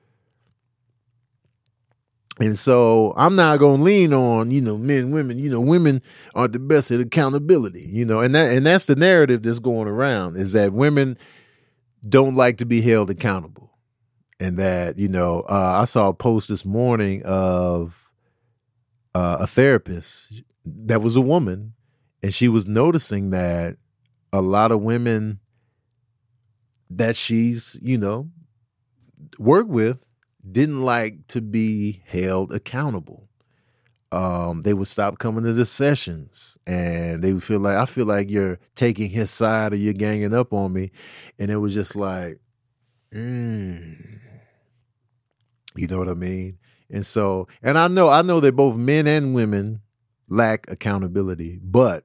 And so I'm not going to lean on, you know, men, women, you know, women are the best at accountability, you know, and that, and that's the narrative that's going around, is that women don't like to be held accountable. And that, you know, uh, I saw a post this morning of uh, a therapist that was a woman, and she was noticing that a lot of women that she's, you know, worked with didn't like to be held accountable. Um, they would stop coming to the sessions, and they would feel like, I feel like you're taking his side or you're ganging up on me. And it was just like, mm, you know what I mean? And so, and I know, I know that both men and women lack accountability, but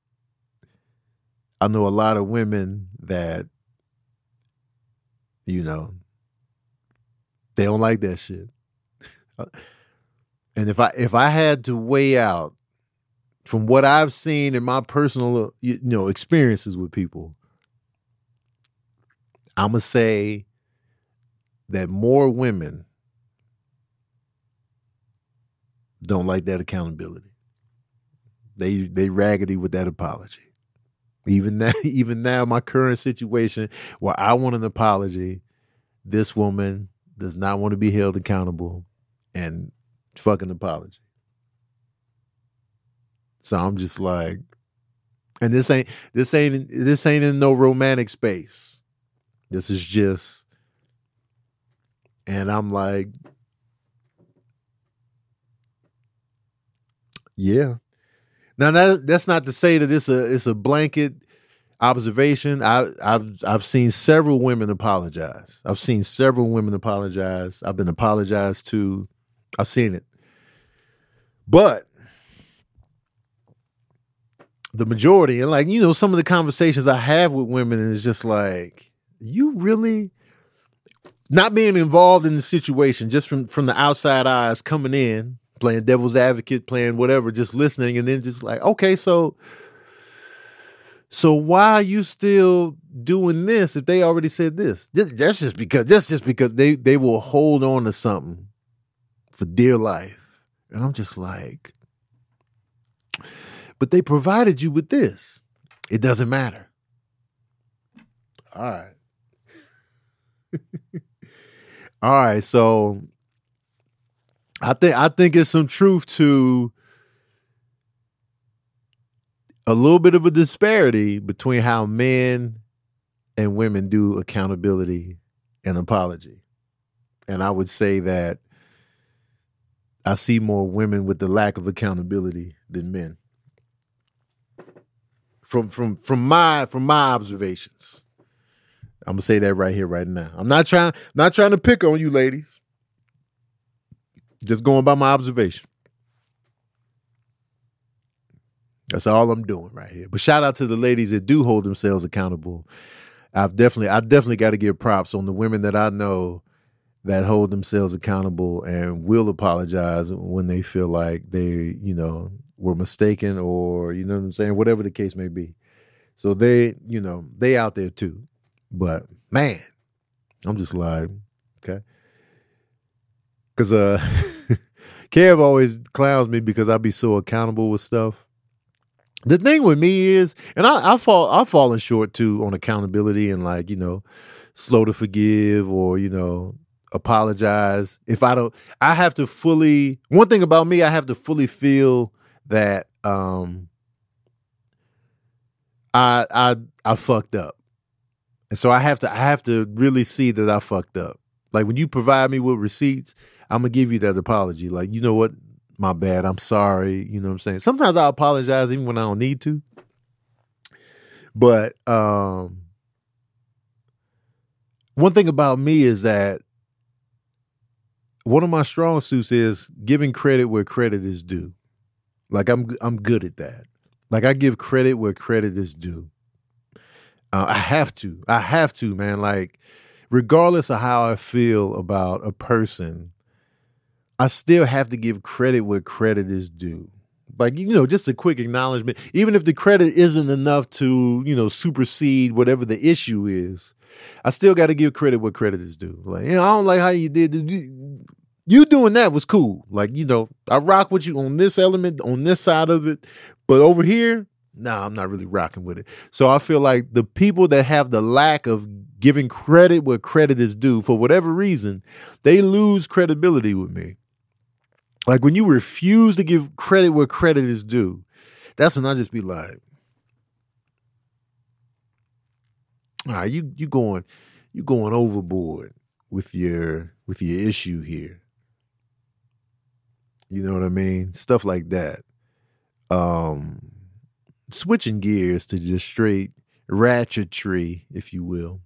I know a lot of women that, you know, they don't like that shit. And if I if I had to weigh out from what I've seen in my personal, you know, experiences with people, I'm gonna say that more women don't like that accountability. They they raggedy with that apology. Even now, even now, my current situation where I want an apology, this woman does not want to be held accountable and fucking apology. So I'm just like, and this ain't this ain't this ain't in no romantic space. This is just, and I'm like, yeah. Now that that's not to say that it's a it's a blanket observation. I, I've I've seen several women apologize. I've seen several women apologize. I've been apologized to. I've seen it. But the majority, and like, you know, some of the conversations I have with women is just like, you really not being involved in the situation, just from, from the outside eyes coming in, playing devil's advocate, playing whatever, just listening, and then just like, okay, so So why are you still doing this if they already said this? That's just because that's just because they, they will hold on to something for dear life. And I'm just like, but they provided you with this. It doesn't matter. All right. All right. So I think I think it's some truth to a little bit of a disparity between how men and women do accountability and apology. And I would say that I see more women with the lack of accountability than men. From from from my from my observations. I'm gonna say that right here, right now. I'm not trying not trying to pick on you ladies. Just going by my observation. That's all I'm doing right here. But shout out to the ladies that do hold themselves accountable. I've definitely, I definitely got to give props on the women that I know that hold themselves accountable and will apologize when they feel like they, you know, were mistaken, or, you know what I'm saying, whatever the case may be. So they, you know, they out there too. But man, I'm just like, okay. Cause uh Kev always clowns me because I be so accountable with stuff. The thing with me is, and I, I fall, I've fallen short too on accountability and like, you know, slow to forgive or, you know, apologize. If I don't, I have to fully, one thing about me, I have to fully feel that um, I, I, I fucked up. And so I have to, I have to really see that I fucked up. Like when you provide me with receipts, I'm going to give you that apology. Like, you know what? My bad. I'm sorry. You know what I'm saying? Sometimes I apologize even when I don't need to. But um, one thing about me is that one of my strong suits is giving credit where credit is due. Like I'm I'm good at that. Like I give credit where credit is due. Uh, I have to. I have to, man. Like regardless of how I feel about a person, I still have to give credit where credit is due. Like, you know, just a quick acknowledgement, even if the credit isn't enough to, you know, supersede whatever the issue is, I still got to give credit where credit is due. Like, you know, I don't like how you did it. You doing that was cool. Like, you know, I rock with you on this element, on this side of it. But over here, nah, I'm not really rocking with it. So I feel like the people that have the lack of giving credit where credit is due, for whatever reason, they lose credibility with me. Like when you refuse to give credit where credit is due, that's when I just be like, all right, you you going you going overboard with your with your issue here. You know what I mean? Stuff like that. Um, switching gears to just straight ratchetry, if you will.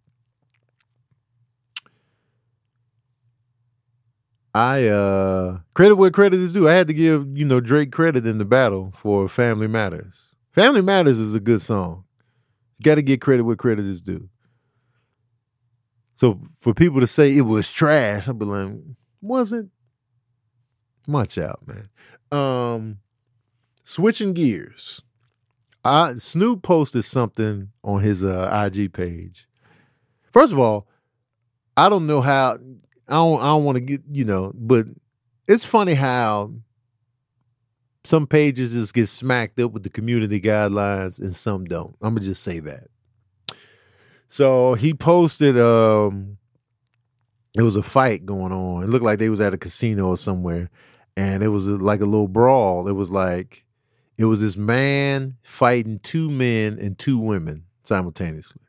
I uh credit where credit is due. I had to give, you know, Drake credit in the battle for Family Matters. Family Matters is a good song. You got to get credit where credit is due. So for people to say it was trash, I'd be like, wasn't much out, man. Um, switching gears. I Snoop posted something on his uh, I G page. First of all, I don't know how. I don't. I don't want to get, you know, but it's funny how some pages just get smacked up with the community guidelines and some don't. I'm gonna just say that. So he posted. Um, it was a fight going on. It looked like they was at a casino or somewhere, and it was a, like a little brawl. It was like it was this man fighting two men and two women simultaneously.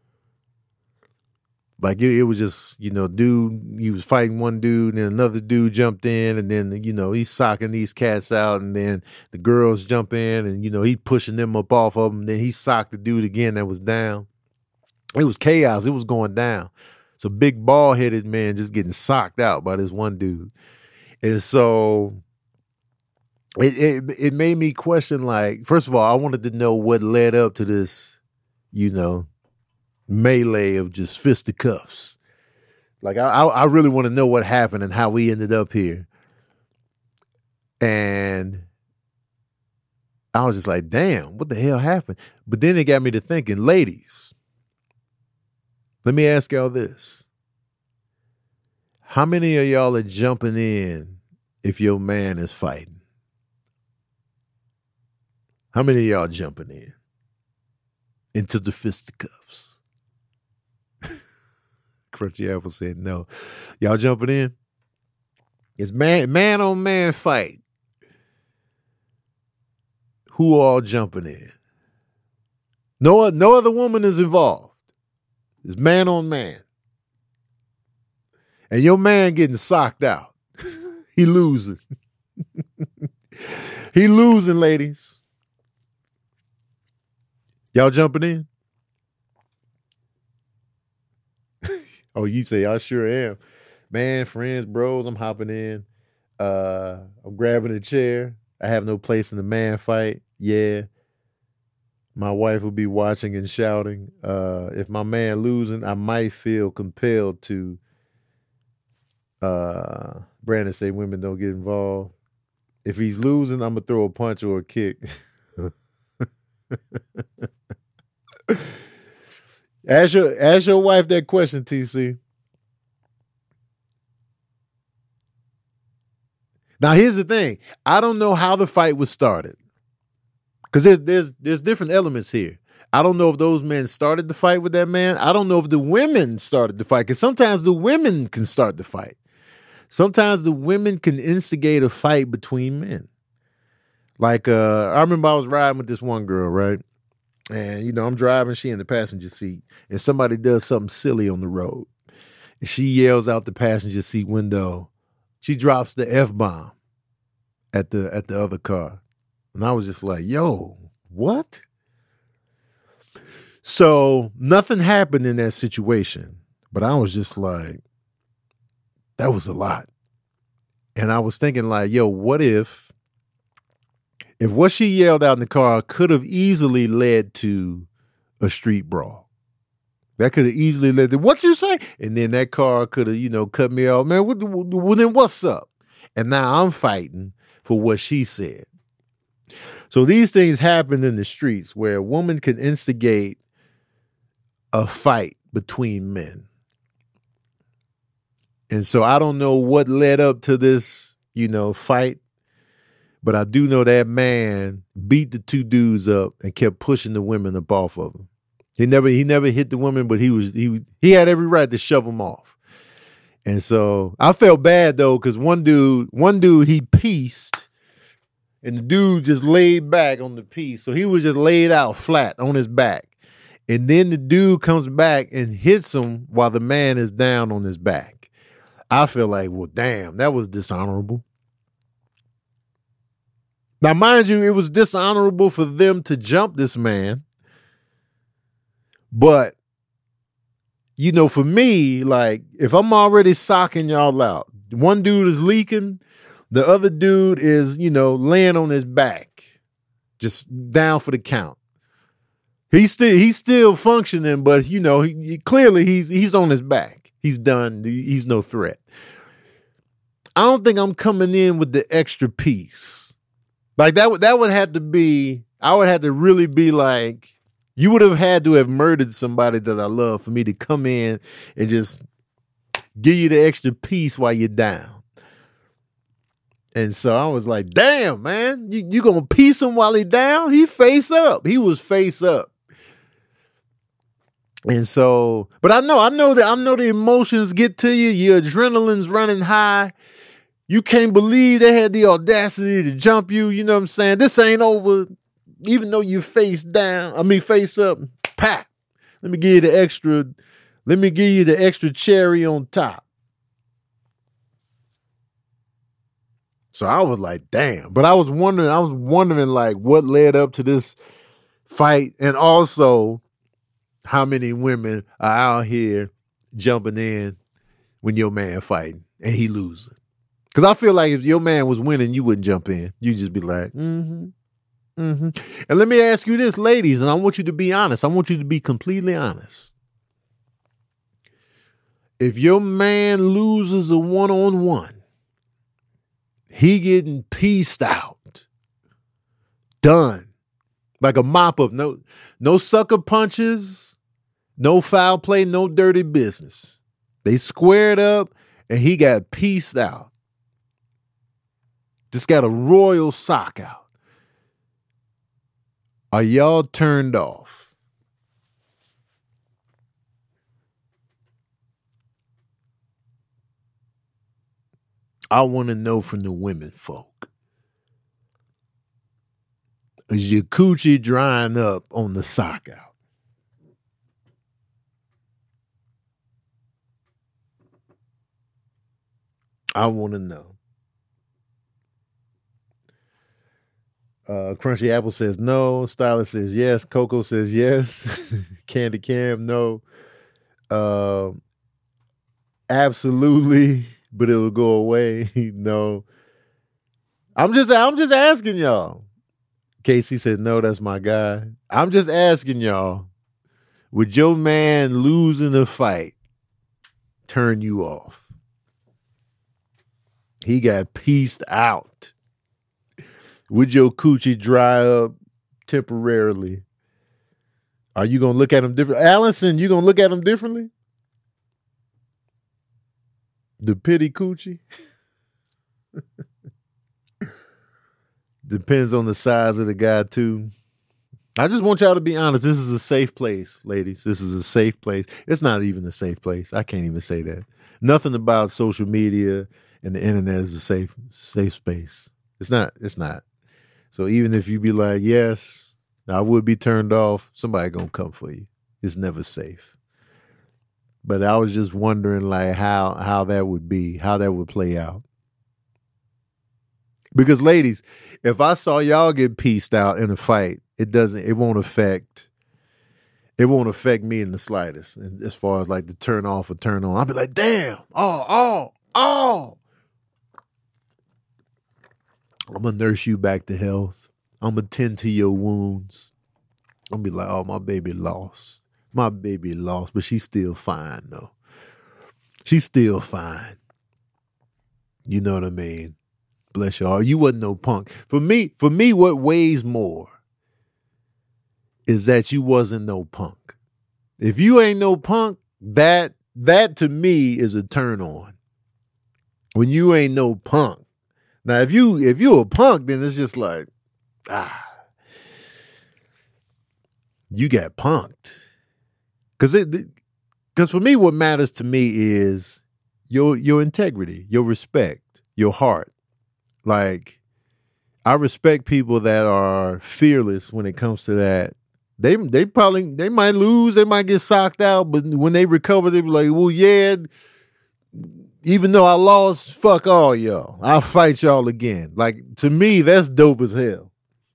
Like it, it was just, you know, dude, he was fighting one dude and then another dude jumped in and then, you know, he's socking these cats out and then the girls jump in and, you know, he pushing them up off of them. And then he socked the dude again that was down. It was chaos. It was going down. It's a big bald headed man just getting socked out by this one dude. And so it, it, it made me question, like, first of all, I wanted to know what led up to this, you know, melee of just fisticuffs. Like I, I, I really want to know what happened and how we ended up here. And I was just like, damn, what the hell happened? But then it got me to thinking, ladies, let me ask y'all this. How many of y'all are jumping in if your man is fighting? How many of y'all jumping in into the fisticuffs? Crunchy Apple said no. Y'all jumping in? It's man man on man fight. Who all jumping in? No, no other woman is involved. It's man on man. And your man getting socked out. He losing. He losing, ladies. Y'all jumping in? Oh, you say, I sure am. Man, friends, bros, I'm hopping in. Uh, I'm grabbing a chair. I have no place in the man fight. Yeah. My wife will be watching and shouting. Uh, if my man losing, I might feel compelled to. Uh, Brandon say women don't get involved. If he's losing, I'm going to throw a punch or a kick. Ask your, ask your wife that question, T C. Now, here's the thing. I don't know how the fight was started. Because there's, there's, there's different elements here. I don't know if those men started the fight with that man. I don't know if the women started the fight, because sometimes the women can start the fight. Sometimes the women can instigate a fight between men. Like, uh, I remember I was riding with this one girl, right? And, you know, I'm driving, she in the passenger seat, and somebody does something silly on the road. And she yells out the passenger seat window. She drops the F-bomb at the at the other car. And I was just like, yo, what? So nothing happened in that situation. But I was just like, that was a lot. And I was thinking like, yo, what if, if what she yelled out in the car could have easily led to a street brawl? That could have easily led to, what you say? And then that car could have, you know, cut me off. Man, what, well, then what's up? And now I'm fighting for what she said. So these things happen in the streets where a woman can instigate a fight between men. And so I don't know what led up to this, you know, fight, but I do know that man beat the two dudes up and kept pushing the women up off of him. He never, he never hit the women, but he was, he, he had every right to shove them off. And so I felt bad though, because one dude, one dude, he pieced, and the dude just laid back on the piece. So he was just laid out flat on his back. And then the dude comes back and hits him while the man is down on his back. I feel like, well, damn, that was dishonorable. Now, mind you, it was dishonorable for them to jump this man. But, you know, for me, like, if I'm already socking y'all out, one dude is leaking, the other dude is, you know, laying on his back, just down for the count. He's still he's still functioning, but you know, he, he, clearly he's he's on his back. He's done. He's no threat. I don't think I'm coming in with the extra piece. Like that would that would have to be. I would have to really be like, you would have had to have murdered somebody that I love for me to come in and just give you the extra piece while you're down. And so I was like, damn, man, you you gonna piece him while he down? He face up. He was face up. And so, but I know, I know that I know the emotions get to you. Your adrenaline's running high. You can't believe they had the audacity to jump you. You know what I'm saying? This ain't over. Even though you face down, I mean, face up, pat. Let me give you the extra, let me give you the extra cherry on top. So I was like, damn. But I was wondering, I was wondering like what led up to this fight, and also how many women are out here jumping in when your man fighting and he losing. Because I feel like if your man was winning, you wouldn't jump in. You'd just be like, mm-hmm, mm-hmm. And let me ask you this, ladies, and I want you to be honest. I want you to be completely honest. If your man loses a one-on-one, he getting pieced out, done, like a mop-up. No, no sucker punches, no foul play, no dirty business. They squared up, and he got pieced out. Just got a royal sock out. Are y'all turned off? I want to know from the women folk. Is your coochie drying up on the sock out? I want to know. Uh, Crunchy Apple says no. Stylist says yes. Coco says yes. Candy Cam, no. Uh, absolutely, but it'll go away. No. I'm just I'm just asking y'all. Casey said no, that's my guy. I'm just asking y'all. Would your man losing the fight turn you off? He got pieced out. Would your coochie dry up temporarily? Are you going to look at him differently? Allison, you going to look at him differently? The pity coochie? Depends on the size of the guy, too. I just want y'all to be honest. This is a safe place, ladies. This is a safe place. It's not even a safe place. I can't even say that. Nothing about social media and the internet is a safe safe space. It's not. It's not. So even if you be like, yes, I would be turned off, somebody gonna come for you. It's never safe. But I was just wondering like how how that would be, how that would play out. Because ladies, if I saw y'all get pieced out in a fight, it doesn't, it won't affect, it won't affect me in the slightest. And as far as like the turn off or turn on, I'll be like, damn, oh, oh, oh. I'm gonna nurse you back to health. I'm gonna tend to your wounds. I'm gonna be like, oh, my baby lost. My baby lost, but she's still fine though. She's still fine. You know what I mean? Bless your heart. You wasn't no punk. For me, for me, what weighs more is that you wasn't no punk. If you ain't no punk, that that to me is a turn on. When you ain't no punk. Now, if you if you a punk, then it's just like, ah, you got punked. Cause it, cause for me, what matters to me is your your integrity, your respect, your heart. Like, I respect people that are fearless when it comes to that. They they probably, they might lose, they might get socked out, but when they recover, they be like, well, yeah, even though I lost, fuck all y'all. I'll fight y'all again. Like, to me, that's dope as hell.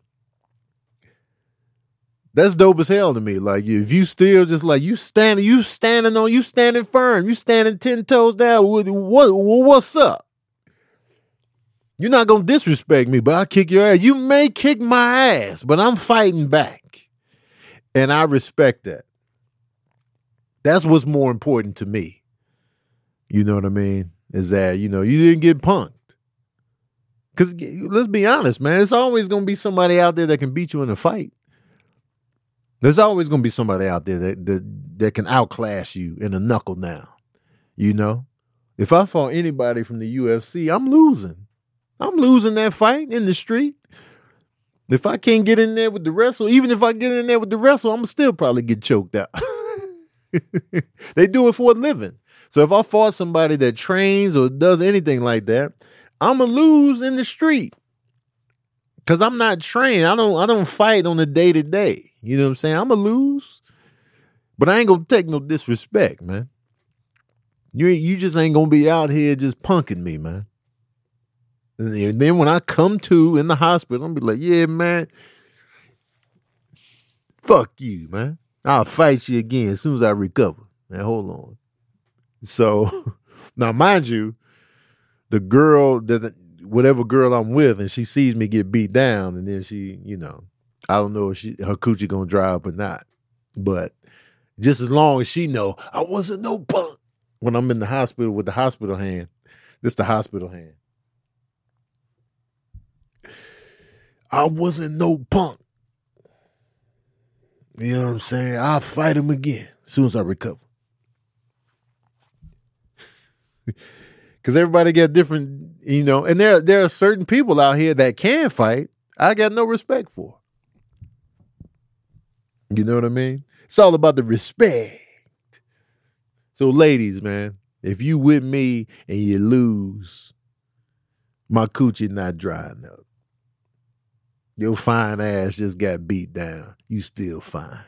That's dope as hell to me. Like, if you still just like, you standing, you standing on, you standing firm, you standing ten toes down, what, what, what's up? You're not going to disrespect me, but I'll kick your ass. You may kick my ass, but I'm fighting back. And I respect that. That's what's more important to me. You know what I mean? Is that, you know, you didn't get punked. Because let's be honest, man. It's always going to be somebody out there that can beat you in a fight. There's always going to be somebody out there that, that, that can outclass you in a knuckle down. You know? If I fought anybody from the U F C, I'm losing. I'm losing that fight in the street. If I can't get in there with the wrestle, even if I get in there with the wrestle, I'm going to still probably get choked out. They do it for a living. So if I fought somebody that trains or does anything like that, I'm going to lose in the street. Because I'm not trained. I don't I don't fight on a day-to-day. You know what I'm saying? I'm going to lose. But I ain't going to take no disrespect, man. You, you just ain't going to be out here just punking me, man. And then when I come to in the hospital, I'm be like, yeah, man, fuck you, man. I'll fight you again as soon as I recover. Now, hold on. So, now, mind you, the girl, that whatever girl I'm with, and she sees me get beat down, and then she, you know, I don't know if she her coochie gonna dry up or not. But just as long as she know, I wasn't no punk. When I'm in the hospital with the hospital hand, this the hospital hand. I wasn't no punk. You know what I'm saying? I'll fight him again as soon as I recover. Because everybody got different, you know, and there, there are certain people out here that can fight. I got no respect for. You know what I mean? It's all about the respect. So ladies, man, if you with me and you lose, my coochie not dry enough. Your fine ass just got beat down. You still fine.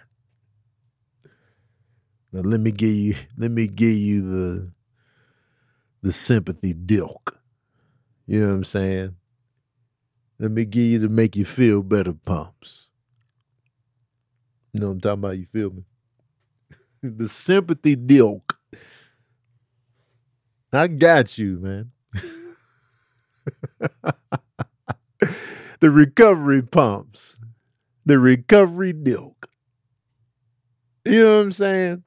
Now let me give you, let me give you the, the sympathy dilk. You know what I'm saying? Let me give you to make you feel better pumps. You know what I'm talking about? You feel me? The sympathy dilk. I got you, man. The recovery pumps. The recovery dilk. You know what I'm saying?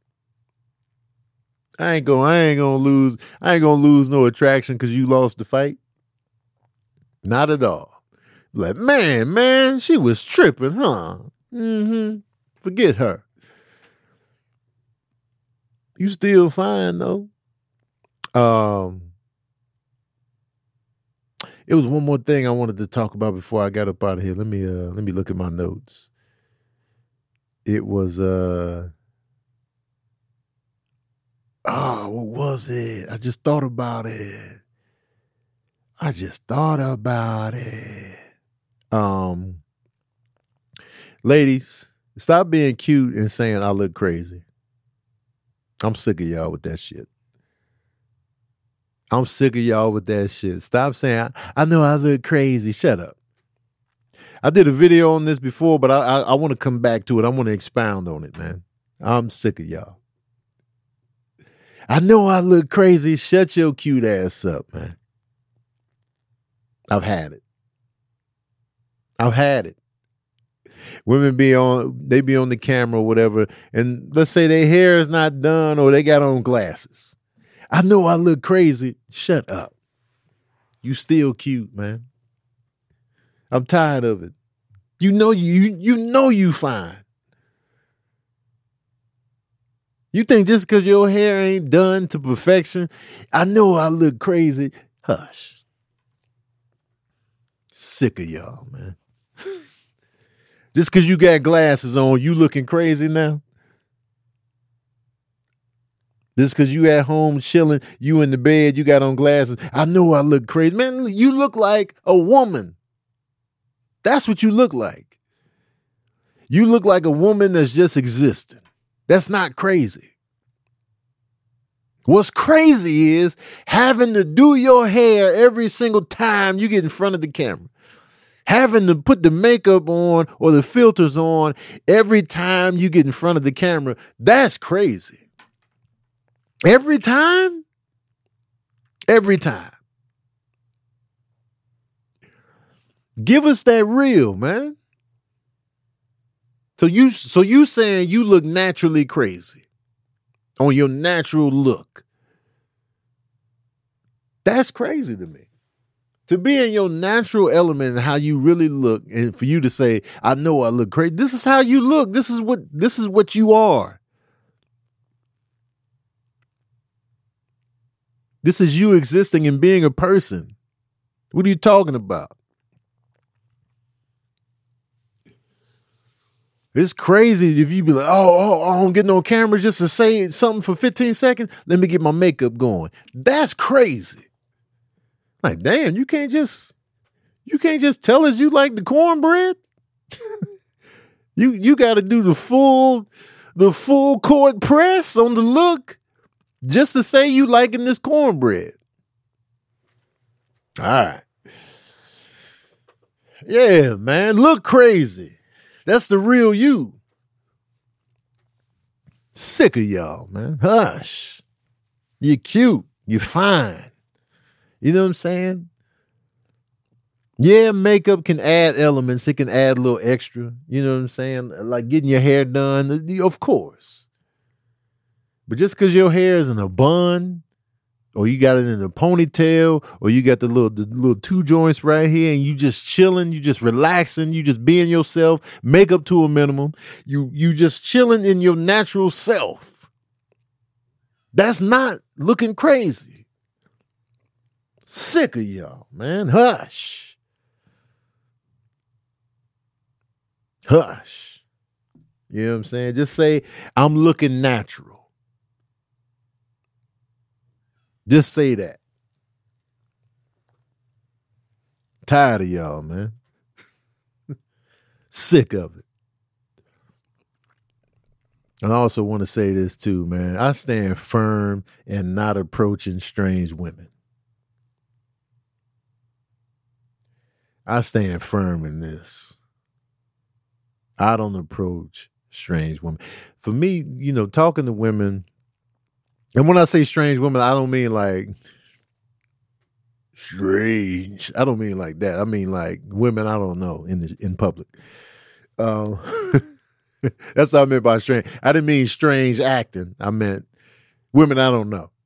I ain't gonna, I ain't gonna lose, I ain't gonna lose no attraction because you lost the fight. Not at all. Like, man, man, she was tripping, huh? Mm-hmm. Forget her. You still fine though. Um, it was one more thing I wanted to talk about before I got up out of here. Let me uh let me look at my notes. It was uh oh, what was it? I just thought about it. I just thought about it. Um, ladies, stop being cute and saying I look crazy. I'm sick of y'all with that shit. I'm sick of y'all with that shit. Stop saying I, I know I look crazy. Shut up. I did a video on this before, but I I, I want to come back to it. I want to expound on it, man. I'm sick of y'all. I know I look crazy. Shut your cute ass up, man. I've had it. I've had it. Women be on, they be on the camera or whatever, and let's say their hair is not done or they got on glasses. I know I look crazy. Shut up. You still cute, man. I'm tired of it. You know you you know you fine. You think just because your hair ain't done to perfection, I know I look crazy. Hush. Sick of y'all, man. Just because you got glasses on, you looking crazy now? Just because you at home chilling, you in the bed, you got on glasses. I know I look crazy. Man, you look like a woman. That's what you look like. You look like a woman that's just existing. That's not crazy. What's crazy is having to do your hair every single time you get in front of the camera. Having to put the makeup on or the filters on every time you get in front of the camera. That's crazy. Every time? Every time. Give us that real, man. So you so you saying you look naturally crazy on your natural look. That's crazy to me. To be in your natural element and how you really look, and for you to say, I know I look crazy. This is how you look. This is what this is what you are. This is you existing and being a person. What are you talking about? It's crazy if you be like, oh, oh, I don't get no camera just to say something for fifteen seconds. Let me get my makeup going. That's crazy. Like, damn, you can't just, you can't just tell us you like the cornbread. you you got to do the full, the full court press on the look just to say you liking this cornbread. All right. Yeah, man, look crazy. That's the real you. Sick of y'all, man. Hush. You're cute. You're fine. You know what I'm saying? Yeah, makeup can add elements. It can add a little extra. You know what I'm saying? Like getting your hair done, of course. But just because your hair is in a bun, or you got it in a ponytail, or you got the little the little two joints right here, and you just chilling, you just relaxing, you just being yourself, makeup to a minimum. You you just chilling in your natural self. That's not looking crazy. Sick of y'all, man. Hush. Hush. You know what I'm saying? Just say, I'm looking natural. Just say that. Tired of y'all, man. Sick of it. And I also want to say this too, man. I stand firm in not approaching strange women. I stand firm in this. I don't approach strange women. For me, you know, talking to women, and when I say strange women, I don't mean like strange. I don't mean like that. I mean like women I don't know in the, in public. Um, that's what I meant by strange. I didn't mean strange acting. I meant women I don't know.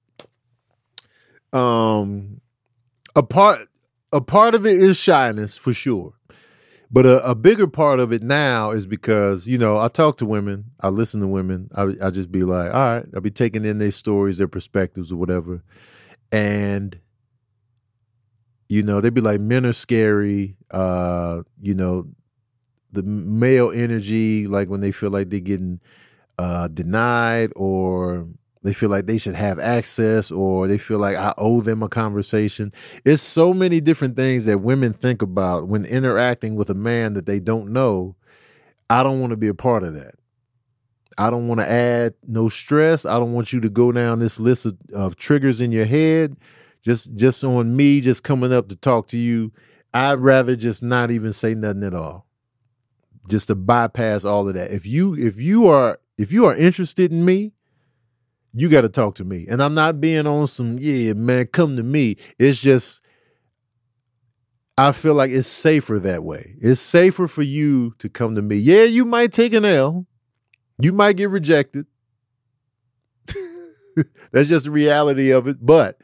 Um, a part a part of it is shyness for sure. But a, a bigger part of it now is because, you know, I talk to women, I listen to women, I, I just be like, all right, I'll be taking in their stories, their perspectives or whatever. And, you know, they'd be like, men are scary, uh, you know, the male energy, like when they feel like they're getting uh, denied, or they feel like they should have access, or they feel like I owe them a conversation. It's so many different things that women think about when interacting with a man that they don't know. I don't want to be a part of that. I don't want to add no stress. I don't want you to go down this list of, of triggers in your head just just on me just coming up to talk to you. I'd rather just not even say nothing at all. Just to bypass all of that. If you if you are if you are interested in me, you got to talk to me. And I'm not being on some, yeah, man, come to me. It's just, I feel like it's safer that way. It's safer for you to come to me. Yeah, you might take an L. You might get rejected. That's just the reality of it. But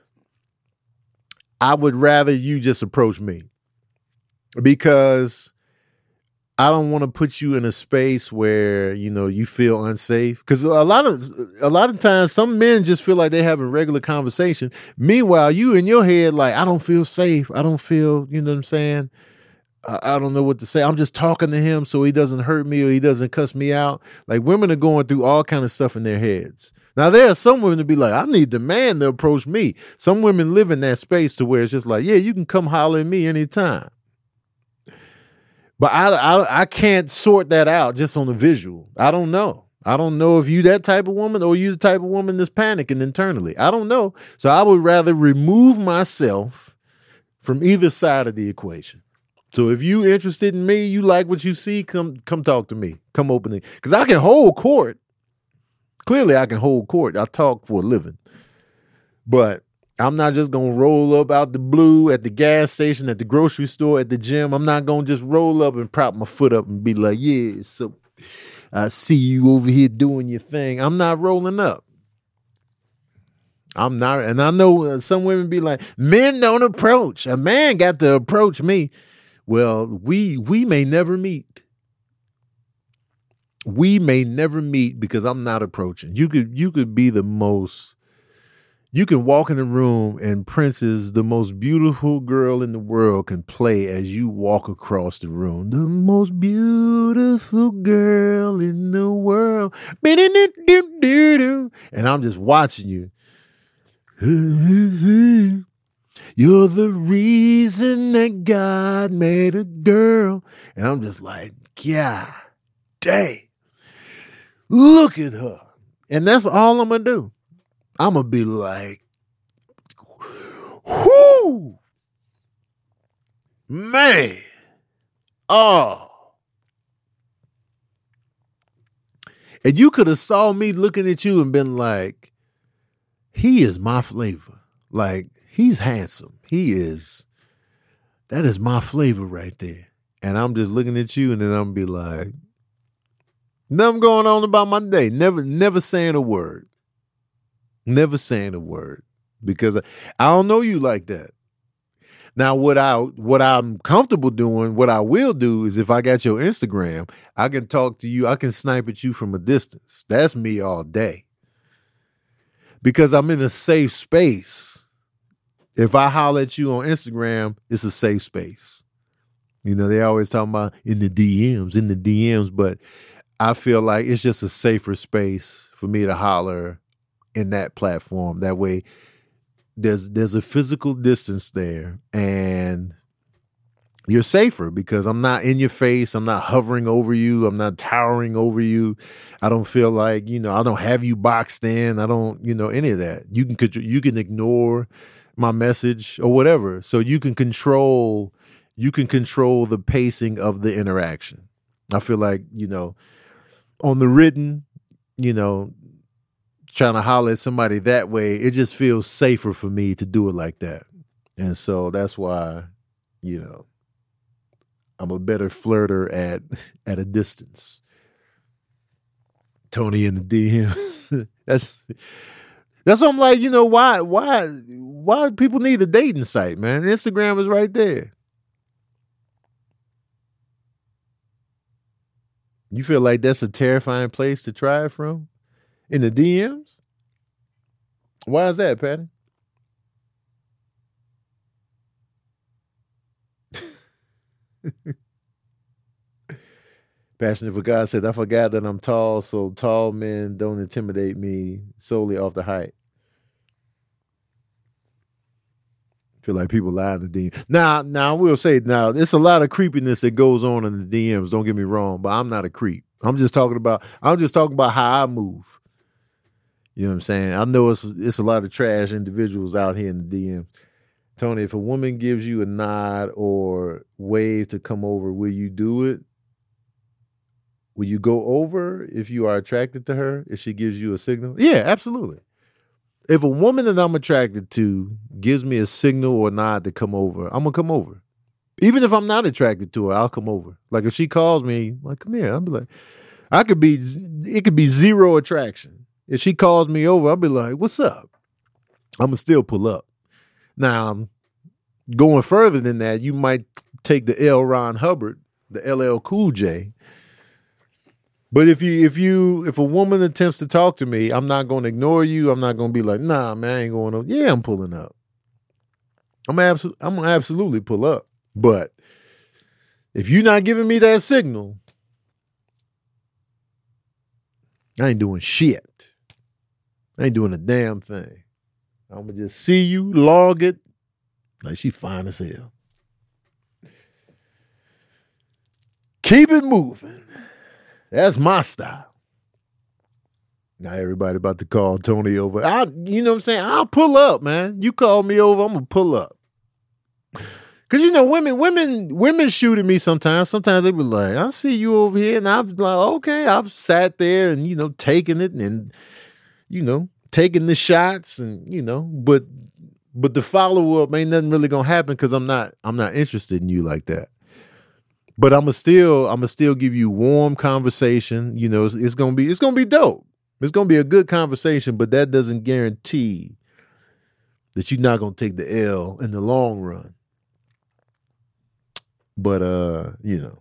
I would rather you just approach me, because I don't want to put you in a space where, you know, you feel unsafe. Because a lot of a lot of times some men just feel like they're having regular conversation. Meanwhile, you in your head like, I don't feel safe. I don't feel, you know what I'm saying? I don't know what to say. I'm just talking to him so he doesn't hurt me or he doesn't cuss me out. Like, women are going through all kind of stuff in their heads. Now, there are some women to be like, I need the man to approach me. Some women live in that space to where it's just like, yeah, you can come holler at me anytime. But I, I, I can't sort that out just on the visual. I don't know. I don't know if you that type of woman or you the type of woman that's panicking internally. I don't know. So I would rather remove myself from either side of the equation. So if you interested in me, you like what you see, come come talk to me. Come open it. Because I can hold court. Clearly, I can hold court. I talk for a living. But I'm not just going to roll up out the blue at the gas station, at the grocery store, at the gym. I'm not going to just roll up and prop my foot up and be like, yeah, so I see you over here doing your thing. I'm not rolling up. I'm not. And I know some women be like, men don't approach. A man got to approach me. Well, we we may never meet. We may never meet because I'm not approaching. You could you could be the most, you can walk in the room and Princess, the most beautiful girl in the world, can play as you walk across the room. The most beautiful girl in the world. And I'm just watching you. You're the reason that God made a girl. And I'm just like, God dang, look at her. And that's all I'm going to do. I'm going to be like, whoo, man, oh. And you could have saw me looking at you and been like, he is my flavor. Like, he's handsome. He is, that is my flavor right there. And I'm just looking at you and then I'm be like, nothing going on about my day. Never, never saying a word. Never saying a word. Because I, I don't know you like that. Now, what I what I'm comfortable doing, what I will do is if I got your Instagram, I can talk to you, I can snipe at you from a distance. That's me all day. Because I'm in a safe space. If I holler at you on Instagram, it's a safe space. You know, they always talking about in the D Ms, in the D Ms, but I feel like it's just a safer space for me to holler in that platform. That way, there's there's a physical distance there, and you're safer because I'm not in your face. I'm not hovering over you. I'm not towering over you. I don't feel like, you know, I don't have you boxed in. I don't, you know, any of that. You can you can ignore my message or whatever. So you can control you can control the pacing of the interaction. I feel like, you know, on the written, you know, trying to holler at somebody that way, it just feels safer for me to do it like that. And so that's why, you know, I'm a better flirter at at a distance. Tony in the D Ms. that's that's what I'm like, you know, why why why do people need a dating site, man? Instagram is right there. You feel like that's a terrifying place to try it from? In the D Ms? Why is that, Patty? Passionate for God said, I forgot that I'm tall, so tall men don't intimidate me solely off the height. Feel like people lie in the D M. Now, now I will say, now it's a lot of creepiness that goes on in the D Ms. Don't get me wrong, but I'm not a creep. I'm just talking about. I'm just talking about how I move. You know what I'm saying? I know it's it's a lot of trash individuals out here in the D Ms. Tony, if a woman gives you a nod or wave to come over, will you do it? Will you go over if you are attracted to her? If she gives you a signal? Yeah, absolutely. If a woman that I'm attracted to gives me a signal or nod to come over, I'm gonna come over. Even if I'm not attracted to her, I'll come over. Like if she calls me, like, come here, I'll be like, I could be, it could be zero attraction. If she calls me over, I'll be like, what's up? I'm gonna still pull up. Now, going further than that, you might take the L. Ron Hubbard, the L L Cool J. But if you, if you, if a woman attempts to talk to me, I'm not going to ignore you. I'm not going to be like, nah, man, I ain't going up. Yeah, I'm pulling up. I'm absolutely, I'm going to absolutely pull up. But if you're not giving me that signal, I ain't doing shit. I ain't doing a damn thing. I'm going to just see you, log it. Like she fine as hell. Keep it moving. That's my style. Now everybody about to call Tony over. I, you know what I'm saying? I'll pull up, man. You call me over, I'm gonna pull up. Cause you know, women, women, women shoot at me sometimes. Sometimes they be like, I see you over here, and I'm like, okay, I've sat there and you know, taking it and you know, taking the shots and you know, but but the follow up ain't nothing really gonna happen because I'm not I'm not interested in you like that. But I'm gonna still, I'm gonna still give you warm conversation. You know, it's, it's gonna be, it's gonna be dope. It's gonna be a good conversation, but that doesn't guarantee that you're not gonna take the L in the long run. But uh, you know,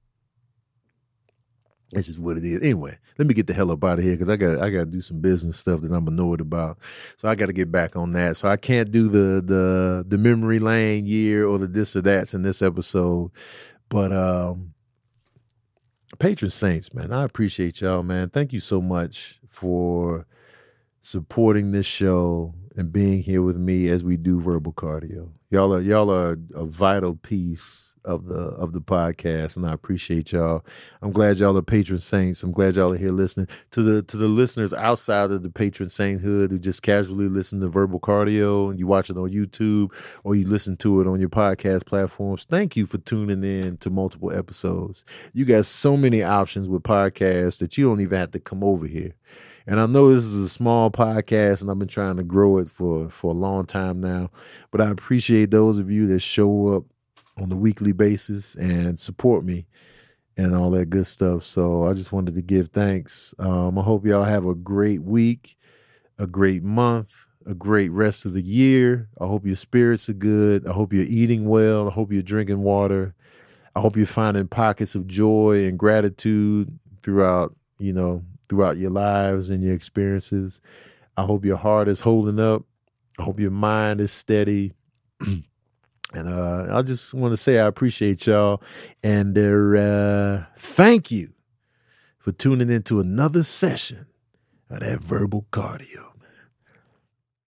it's just what it is. Anyway, let me get the hell up out of here because I got, I got to do some business stuff that I'm annoyed about. So I got to get back on that. So I can't do the the the memory lane year or the this or that's in this episode. But um, patron saints, man, I appreciate y'all, man. Thank you so much for supporting this show and being here with me as we do verbal cardio. Y'all are y'all are a vital piece of the of the podcast, and I appreciate y'all. I'm glad y'all are patron saints. I'm glad y'all are here listening to the to the listeners outside of the patron sainthood who just casually listen to verbal cardio and you watch it on YouTube or you listen to it on your podcast platforms. Thank you for tuning in to multiple episodes. You got so many options with podcasts that you don't even have to come over here. And I know this is a small podcast and I've been trying to grow it for, for a long time now, but I appreciate those of you that show up on a weekly basis and support me and all that good stuff. So I just wanted to give thanks. Um, I hope y'all have a great week, a great month, a great rest of the year. I hope your spirits are good. I hope you're eating well. I hope you're drinking water. I hope you're finding pockets of joy and gratitude throughout, you know, throughout your lives and your experiences. I hope your heart is holding up. I hope your mind is steady. And uh, I just want to say I appreciate y'all. And uh, thank you for tuning into another session of that verbal cardio.